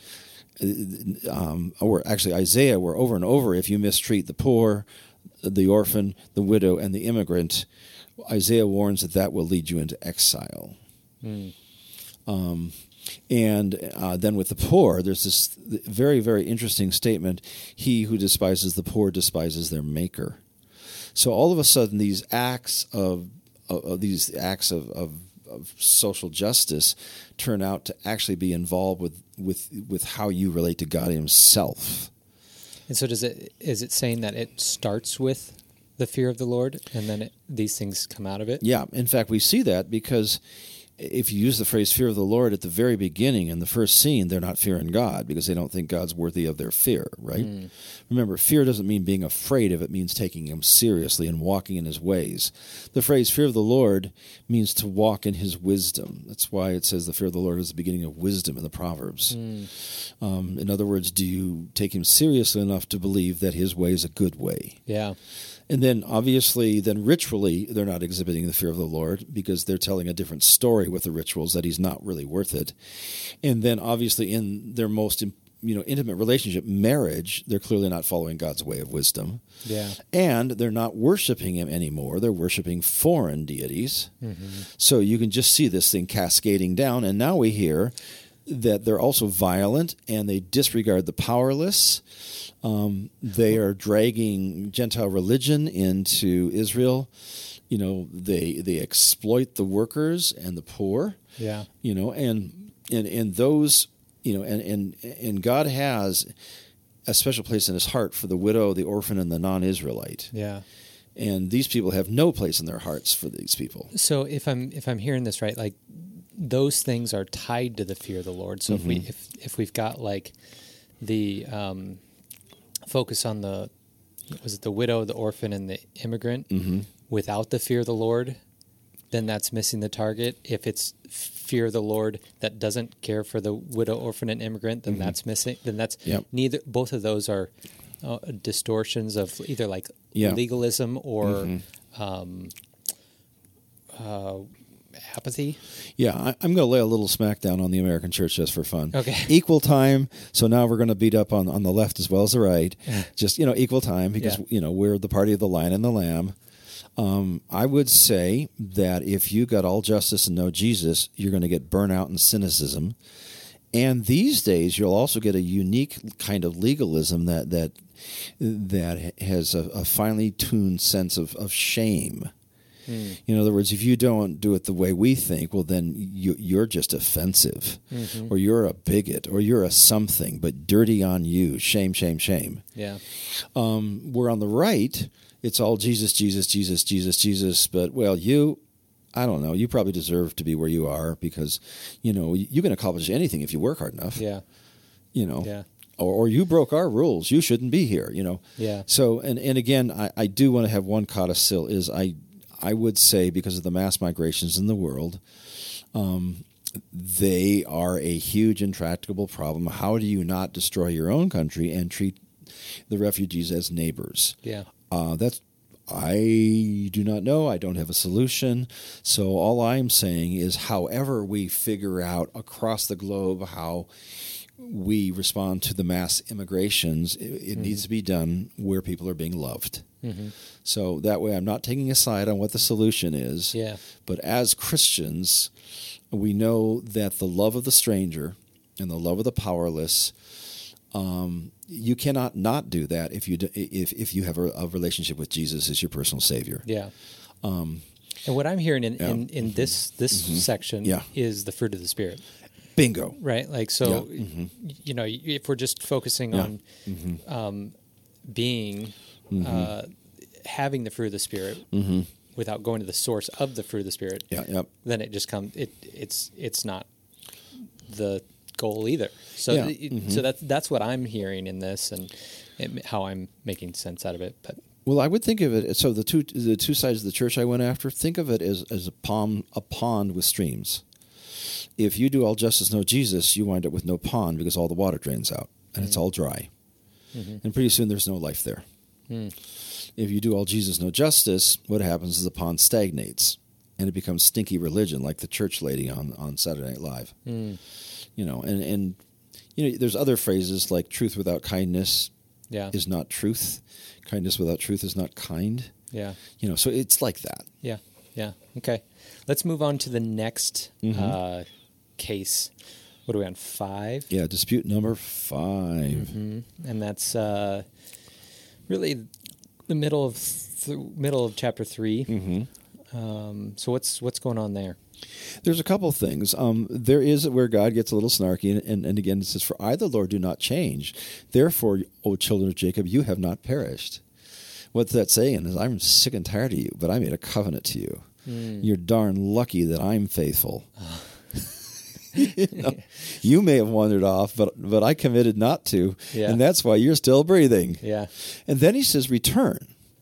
or actually Isaiah, where over and over, if you mistreat the poor, the orphan, the widow, and the immigrant, Isaiah warns that will lead you into exile. And then with the poor, there's this very, very interesting statement: he who despises the poor despises their maker. So all of a sudden, these acts of social justice turn out to actually be involved with how you relate to God himself. And so is it saying that it starts with the fear of the Lord, and then these things come out of it? Yeah. In fact, we see that because if you use the phrase fear of the Lord at the very beginning in the first scene, they're not fearing God because they don't think God's worthy of their fear, right? Remember, fear doesn't mean being afraid of it. It means taking him seriously and walking in his ways. The phrase fear of the Lord means to walk in his wisdom. That's why it says the fear of the Lord is the beginning of wisdom in the Proverbs. In other words, do you take him seriously enough to believe that his way is a good way? Yeah. And then, obviously, ritually, they're not exhibiting the fear of the Lord because they're telling a different story with the rituals, that he's not really worth it. And then, obviously, in their most intimate relationship, marriage, they're clearly not following God's way of wisdom. Yeah. And they're not worshiping him anymore. They're worshiping foreign deities. So you can just see this thing cascading down. And now we hear that they're also violent and they disregard the powerless. They are dragging Gentile religion into Israel. They exploit the workers and the poor. Yeah. And those, and God has a special place in his heart for the widow, the orphan, and the non-Israelite. Yeah. And these people have no place in their hearts for these people. So if I'm hearing this right, like those things are tied to the fear of the Lord. So if we've got like the focus on the widow, the orphan, and the immigrant without the fear of the Lord, then that's missing the target. If it's fear of the Lord that doesn't care for the widow, orphan, and immigrant, then that's missing. Then that's neither. Both of those are distortions of either like legalism or apathy. Yeah, I'm going to lay a little smackdown on the American church just for fun. Okay. Equal time, so now we're going to beat up on the left as well as the right. Just, equal time because, we're the party of the Lion and the Lamb. I would say that if you got all justice and no Jesus, you're going to get burnout and cynicism. And these days, you'll also get a unique kind of legalism that has a finely tuned sense of shame. In other words, if you don't do it the way we think, well, then you're just offensive, or you're a bigot, or you're a something, but dirty on you. Shame, shame, shame. Yeah. Where on the right, it's all Jesus, Jesus, Jesus, Jesus, Jesus. But, well, I don't know, you probably deserve to be where you are because, you can accomplish anything if you work hard enough. Yeah. Yeah. Or you broke our rules. You shouldn't be here, Yeah. So, and again, I do want to have one codicil is I would say because of the mass migrations in the world, they are a huge intractable problem. How do you not destroy your own country and treat the refugees as neighbors? Yeah. I do not know. I don't have a solution. So all I'm saying is however we figure out across the globe how we respond to the mass immigrations, it needs to be done where people are being loved. So that way I'm not taking a side on what the solution is. Yeah. But as Christians, we know that the love of the stranger and the love of the powerless, you cannot not do that if you have a relationship with Jesus as your personal Savior. Yeah. And what I'm hearing in this section is the fruit of the Spirit. Bingo. Right? Like, so, if we're just focusing on being, having the fruit of the Spirit without going to the source of the fruit of the Spirit, then it just comes, it's not the goal either. So, so that's what I'm hearing in this and how I'm making sense out of it. But well, I would think of it, so the two sides of the church I went after, think of it as a pond with streams. If you do all justice, no Jesus, you wind up with no pond because all the water drains out and it's all dry. And pretty soon there's no life there. If you do all Jesus, no justice, what happens is the pond stagnates and it becomes stinky religion like the church lady on Saturday Night Live. And there's other phrases like truth without kindness is not truth. Kindness without truth is not kind. Yeah. So it's like that. Yeah. Yeah. Okay. Let's move on to the next case. What are we on, 5? Yeah, dispute number 5. And that's really the middle of chapter 3. So what's going on there? There's a couple of things. There is where God gets a little snarky, and again it says, "For I, the Lord, do not change. Therefore, O children of Jacob, you have not perished." What's that saying? Is I'm sick and tired of you, but I made a covenant to you. You're darn lucky that I'm faithful. You may have wandered off, but I committed not to, and that's why you're still breathing. Yeah. And then he says, return.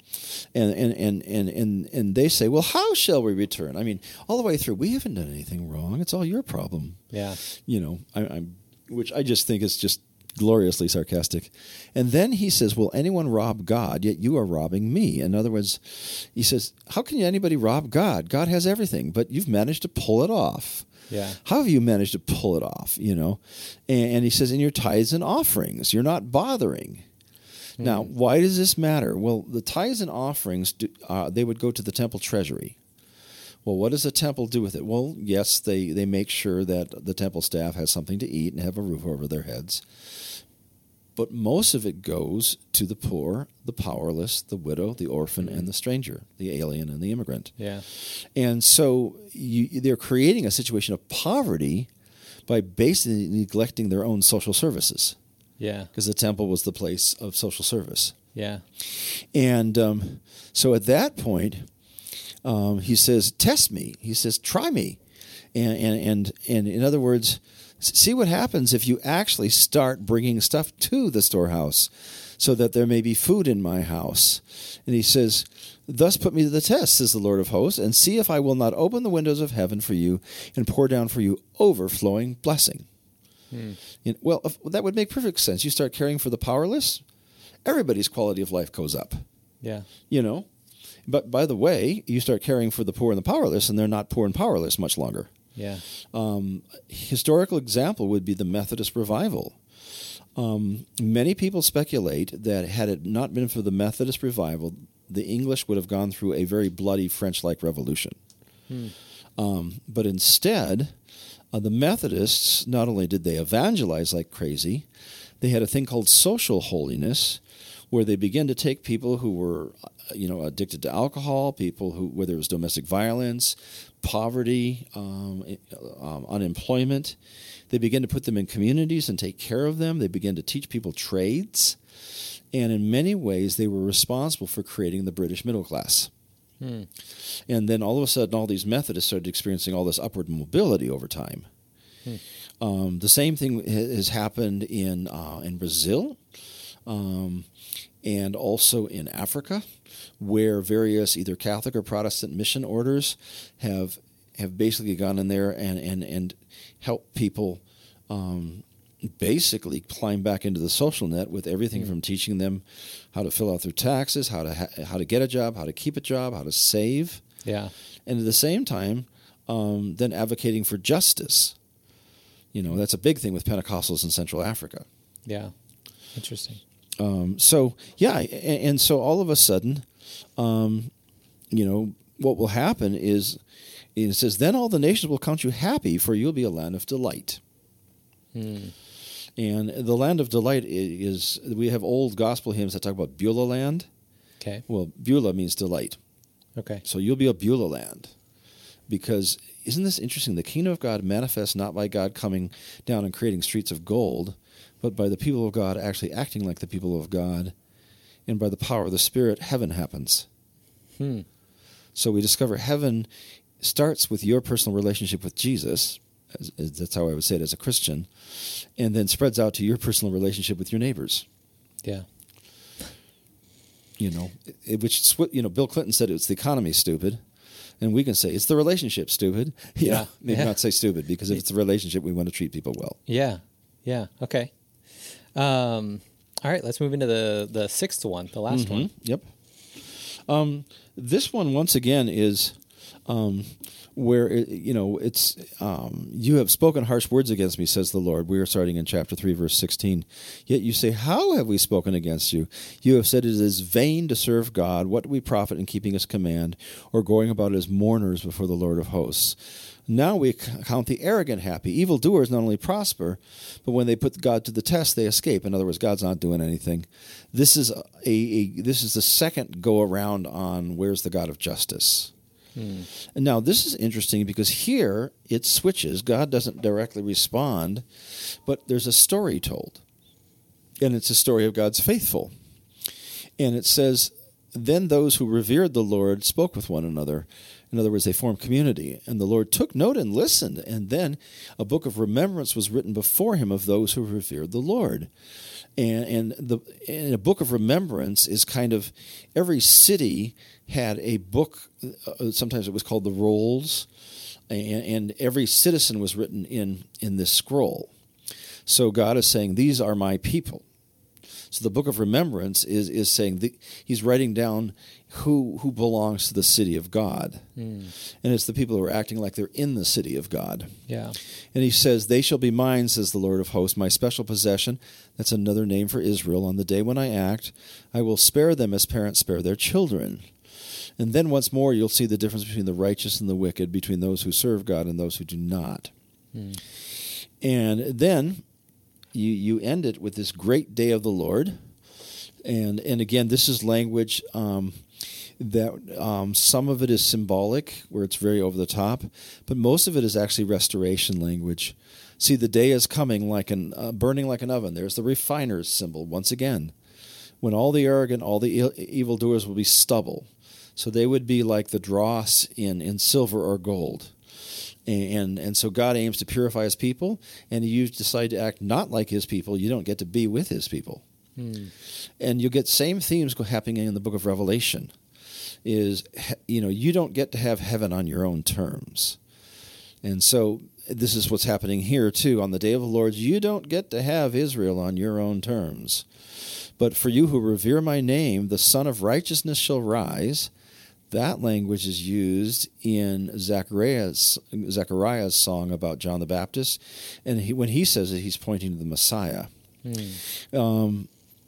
And they say, well, how shall we return? I mean, all the way through, we haven't done anything wrong. It's all your problem. Yeah. Which I just think is just gloriously sarcastic. And then he says, will anyone rob God, yet you are robbing me? In other words, he says, how can anybody rob God? God has everything, but you've managed to pull it off. Yeah. How have you managed to pull it off, And he says, in your tithes and offerings, you're not bothering. Now, why does this matter? Well, the tithes and offerings, they would go to the temple treasury. Well, what does the temple do with it? Well, yes, they make sure that the temple staff has something to eat and have a roof over their heads. But most of it goes to the poor, the powerless, the widow, the orphan, and the stranger, the alien and the immigrant. Yeah. And so they're creating a situation of poverty by basically neglecting their own social services. Yeah. Because the temple was the place of social service. Yeah. And so at that point, he says, test me. He says, try me. And in other words, see what happens if you actually start bringing stuff to the storehouse so that there may be food in my house. And he says, thus put me to the test, says the Lord of hosts, and see if I will not open the windows of heaven for you and pour down for you overflowing blessing. Well, that would make perfect sense. You start caring for the powerless, everybody's quality of life goes up. Yeah. But by the way, you start caring for the poor and the powerless, and they're not poor and powerless much longer. Yeah. Historical example would be the Methodist revival. Many people speculate that had it not been for the Methodist revival, the English would have gone through a very bloody French-like revolution. But instead, the Methodists, not only did they evangelize like crazy, they had a thing called social holiness, where they began to take people who were, addicted to alcohol, people where there was domestic violence, poverty, unemployment. They began to put them in communities and take care of them. They began to teach people trades. And in many ways, they were responsible for creating the British middle class. And then all of a sudden, all these Methodists started experiencing all this upward mobility over time. The same thing has happened in Brazil and also in Africa, where various either Catholic or Protestant mission orders have basically gone in there and helped people basically climb back into the social net with everything from teaching them how to fill out their taxes, how to get a job, how to keep a job, how to save. Yeah. And at the same time, then advocating for justice. That's a big thing with Pentecostals in Central Africa. Yeah. Interesting. So all of a sudden, what will happen is, it says, then all the nations will count you happy, for you'll be a land of delight. And the land of delight is, we have old gospel hymns that talk about Beulah land. Okay. Well, Beulah means delight. Okay. So you'll be a Beulah land. Because isn't this interesting? The kingdom of God manifests not by God coming down and creating streets of gold, but by the people of God actually acting like the people of God. And by the power of the Spirit, heaven happens. So we discover heaven starts with your personal relationship with Jesus. That's how I would say it as a Christian. And then spreads out to your personal relationship with your neighbors. Yeah. Which Bill Clinton said it's the economy, stupid. And we can say it's the relationship, stupid. Maybe not say stupid, because if it's a relationship, we want to treat people well. Yeah. Yeah. Okay. All right. Let's move into the sixth one, the last one. Yep. This one, once again, is where, it's, you have spoken harsh words against me, says the Lord. We are starting in chapter 3, verse 16. Yet you say, how have we spoken against you? You have said it is vain to serve God. What do we profit in keeping his command, or going about as mourners before the Lord of hosts? Now we count the arrogant happy. Evildoers not only prosper, but when they put God to the test, they escape. In other words, God's not doing anything. This is this is the second go around on where's the God of justice. And now this is interesting because here it switches. God doesn't directly respond, but there's a story told. And it's a story of God's faithful. And it says, then those who revered the Lord spoke with one another, In other words, they formed community. And the Lord took note and listened. And then a book of remembrance was written before him of those who revered the Lord. And a book of remembrance is kind of, every city had a book. Sometimes it was called the rolls. And every citizen was written in this scroll. So God is saying, these are my people. So the book of remembrance is saying he's writing down who belongs to the city of God. And it's the people who are acting like they're in the city of God. Yeah. And he says, they shall be mine, says the Lord of hosts, my special possession. That's another name for Israel. On the day when I act, I will spare them as parents spare their children. And then once more, you'll see the difference between the righteous and the wicked, between those who serve God and those who do not. And then you end it with this great day of the Lord. And again, this is language that some of it is symbolic, where it's very over the top, but most of it is actually restoration language. See, the day is coming like burning like an oven. There's the refiner's symbol once again, when all the arrogant, all the evildoers will be stubble. So they would be like the dross in silver or gold. And so God aims to purify his people, and you decide to act not like his people, you don't get to be with his people. And you get same themes happening in the book of Revelation. You don't get to have heaven on your own terms. And so this is what's happening here too. On the day of the Lord, you don't get to have Israel on your own terms. But for you who revere my name, the Son of Righteousness shall rise. That language is used in Zechariah's song about John the Baptist. And when he says it, he's pointing to the Messiah. And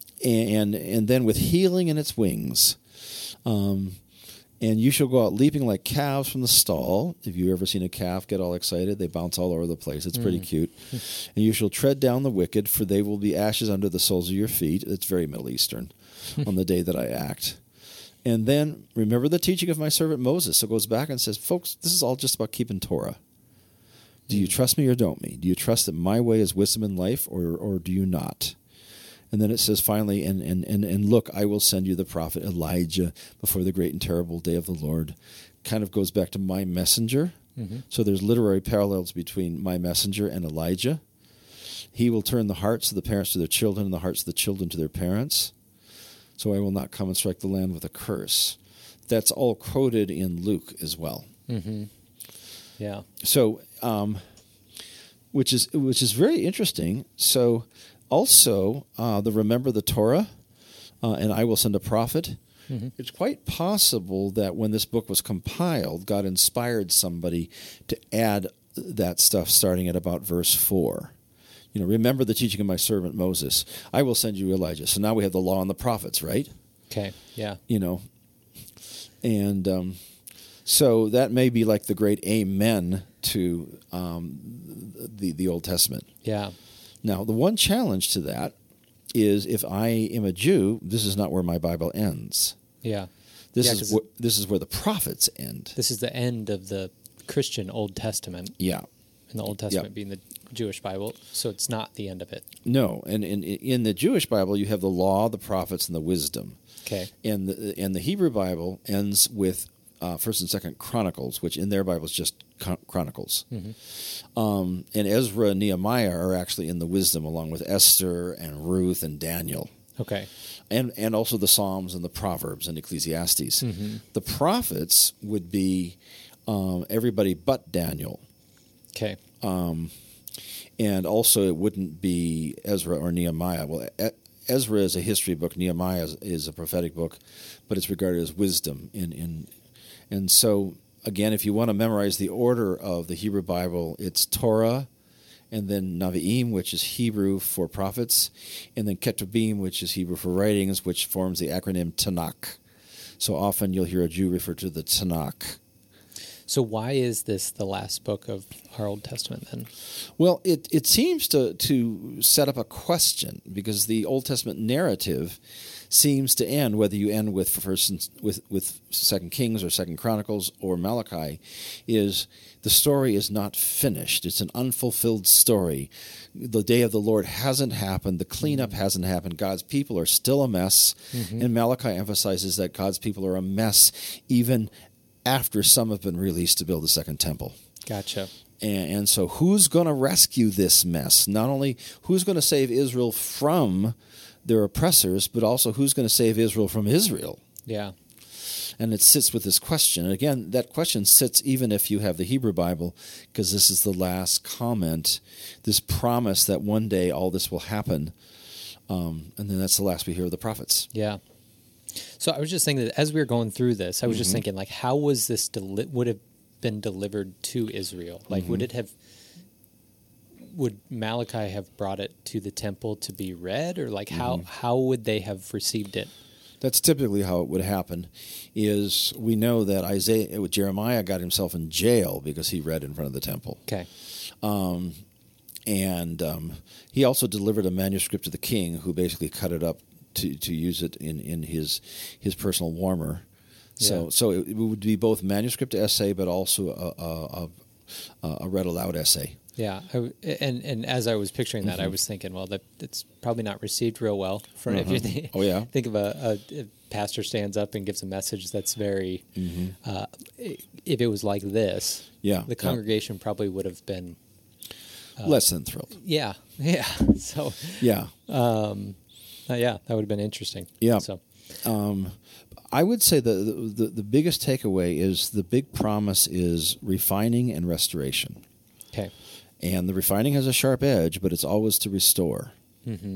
then with healing in its wings. And you shall go out leaping like calves from the stall. Have you ever seen a calf get all excited? They bounce all over the place. It's pretty cute. And you shall tread down the wicked, for they will be ashes under the soles of your feet. It's very Middle Eastern. On the day that I act. And then remember the teaching of my servant Moses. So it goes back and says, folks, this is all just about keeping Torah. Do you trust me or don't me? Do you trust that my way is wisdom and life, or do you not? And then it says finally, and look, I will send you the prophet Elijah before the great and terrible day of the Lord. Kind of goes back to my messenger. So there's literary parallels between my messenger and Elijah. He will turn the hearts of the parents to their children and the hearts of the children to their parents. So I will not come and strike the land with a curse. That's all quoted in Luke as well. Yeah. So, which is very interesting. So, also the remember the Torah, and I will send a prophet. It's quite possible that when this book was compiled, God inspired somebody to add that stuff starting at about verse 4. Remember the teaching of my servant Moses. I will send you Elijah. So now we have the law and the prophets, right? Okay, yeah. And so that may be like the great amen to the Old Testament. Yeah. Now, the one challenge to that is if I am a Jew, this is not where my Bible ends. Yeah. This is where the prophets end. This is the end of the Christian Old Testament. Yeah. And the Old Testament being the Jewish Bible, so it's not the end of it. No, and in the Jewish Bible, you have the law, the prophets, and the wisdom. Okay. And the Hebrew Bible ends with First and Second Chronicles, which in their Bible is just Chronicles. And Ezra and Nehemiah are actually in the wisdom, along with Esther and Ruth and Daniel. Okay. And also the Psalms and the Proverbs and Ecclesiastes. The prophets would be everybody but Daniel. Okay. And also it wouldn't be Ezra or Nehemiah. Well, Ezra is a history book. Nehemiah is a prophetic book, but it's regarded as wisdom. And so, again, if you want to memorize the order of the Hebrew Bible, it's Torah, and then Navi'im, which is Hebrew for prophets, and then Ketubim, which is Hebrew for writings, which forms the acronym Tanakh. So often you'll hear a Jew refer to the Tanakh. So why is this the last book of our Old Testament then? Well, it seems to set up a question, because the Old Testament narrative seems to end, whether you end with Second Kings or Second Chronicles or Malachi, is the story is not finished. It's an unfulfilled story. The day of the Lord hasn't happened. The cleanup hasn't happened. God's people are still a mess. And Malachi emphasizes that God's people are a mess even after some have been released to build a second temple. Gotcha. And so who's going to rescue this mess? Not only who's going to save Israel from their oppressors, but also who's going to save Israel from Israel? Yeah. And it sits with this question. And again, that question sits even if you have the Hebrew Bible, because this is the last comment, this promise that one day all this will happen. And then that's the last we hear of the prophets. Yeah. So I was just thinking that as we were going through this, I was just thinking, like, how was this would have been delivered to Israel? Like, would Malachi have brought it to the temple to be read, or like how would they have received it? That's typically how it would happen. Is we know that Jeremiah got himself in jail because he read in front of the temple. Okay. And he also delivered a manuscript to the king, who basically cut it up to use it in his personal warmer. So it would be both manuscript essay, but also a read aloud essay. Yeah, and as I was picturing that, I was thinking, well, that's probably not received real well. If you think of a pastor stands up and gives a message that's very, if it was like this, the congregation probably would have been less than thrilled. Yeah. So that would have been interesting. Yeah. So. I would say the biggest takeaway is the big promise is refining and restoration. Okay. And the refining has a sharp edge, but it's always to restore. Mm-hmm.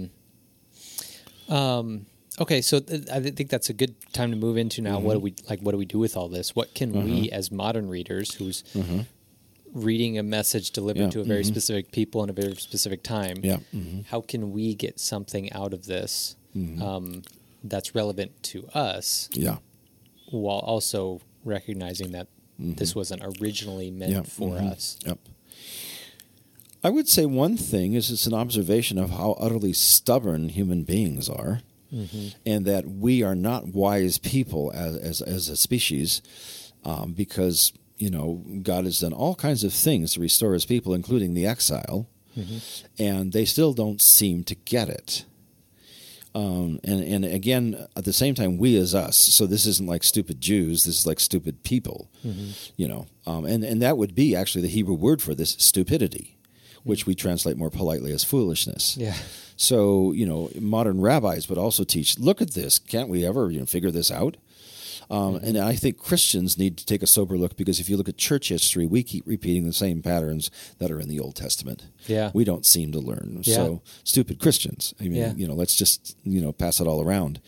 Okay, so I think that's a good time to move into now. What do we do with all this? What can we, as modern readers, who's reading a message delivered to a very specific people in a very specific time, how can we get something out of this that's relevant to us? Yeah. While also recognizing that this wasn't originally meant for us. Yep. I would say one thing is it's an observation of how utterly stubborn human beings are, and that we are not wise people as a species, because God has done all kinds of things to restore His people, including the exile, and they still don't seem to get it. And again, at the same time, we as us. So this isn't like stupid Jews. This is like stupid people, and that would be actually the Hebrew word for this, stupidity, which we translate more politely as foolishness. Yeah. So, modern rabbis would also teach, look at this. Can't we ever figure this out? And I think Christians need to take a sober look, because if you look at church history, we keep repeating the same patterns that are in the Old Testament. Yeah. We don't seem to learn. Yeah. So stupid Christians. I mean, let's just, pass it all around.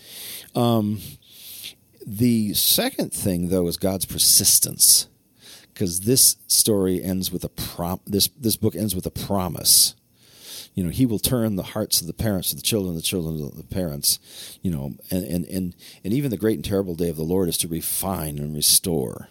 The second thing, though, is God's persistence, because this story ends with this book ends with a promise. He will turn the hearts of the parents to the children of the parents, and even the great and terrible day of the Lord is to refine and restore.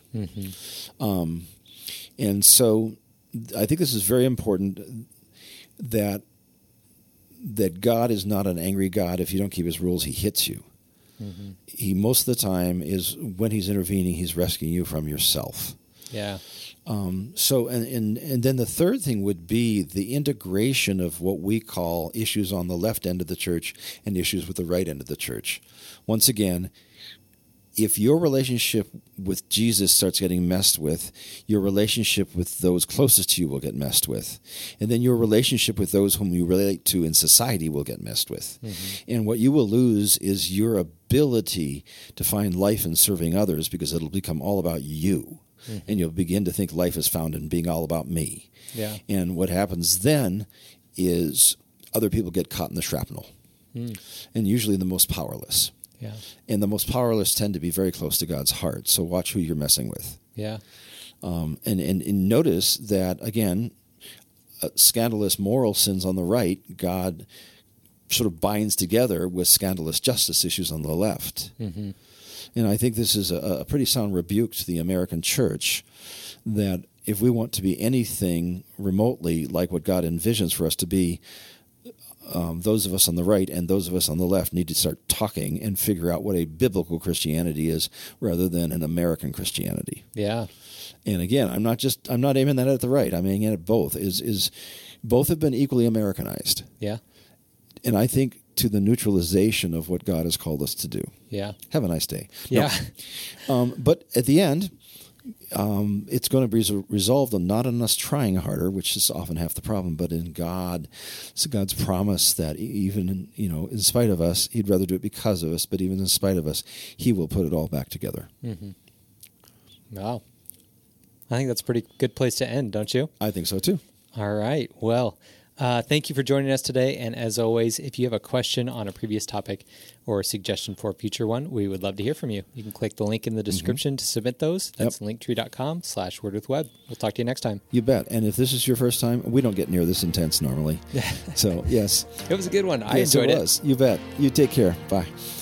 And so I think this is very important, that God is not an angry God. If you don't keep His rules, He hits you. He, most of the time, is when He's intervening, He's rescuing you from yourself. Yeah. So then the third thing would be the integration of what we call issues on the left end of the church and issues with the right end of the church. Once again, if your relationship with Jesus starts getting messed with, your relationship with those closest to you will get messed with. And then your relationship with those whom you relate to in society will get messed with. And what you will lose is your ability to find life in serving others, because it'll become all about you. And you'll begin to think life is found in being all about me. Yeah. And what happens then is other people get caught in the shrapnel, and usually the most powerless. Yeah. And the most powerless tend to be very close to God's heart. So watch who you're messing with. Yeah. And notice that, again, scandalous moral sins on the right, God sort of binds together with scandalous justice issues on the left. And I think this is a pretty sound rebuke to the American church, that if we want to be anything remotely like what God envisions for us to be, those of us on the right and those of us on the left need to start talking and figure out what a biblical Christianity is, rather than an American Christianity. Yeah. And again, I'm not aiming that at the right. I'm aiming at both. Both have been equally Americanized. Yeah. And I think to the neutralization of what God has called us to do. Yeah. Have a nice day. Yeah. No. But at the end, it's going to be resolved not on us trying harder, which is often half the problem, but in God. It's God's promise that even in spite of us, He'd rather do it because of us, but even in spite of us, He will put it all back together. Mm-hmm. Wow. I think that's a pretty good place to end, don't you? I think so, too. All right. Well, thank you for joining us today. And as always, if you have a question on a previous topic or a suggestion for a future one, we would love to hear from you. You can click the link in the description to submit those. That's linktree.com/wordwithweb. We'll talk to you next time. You bet. And if this is your first time, we don't get near this intense normally. So, yes. It was a good one. I enjoyed it. You bet. You take care. Bye.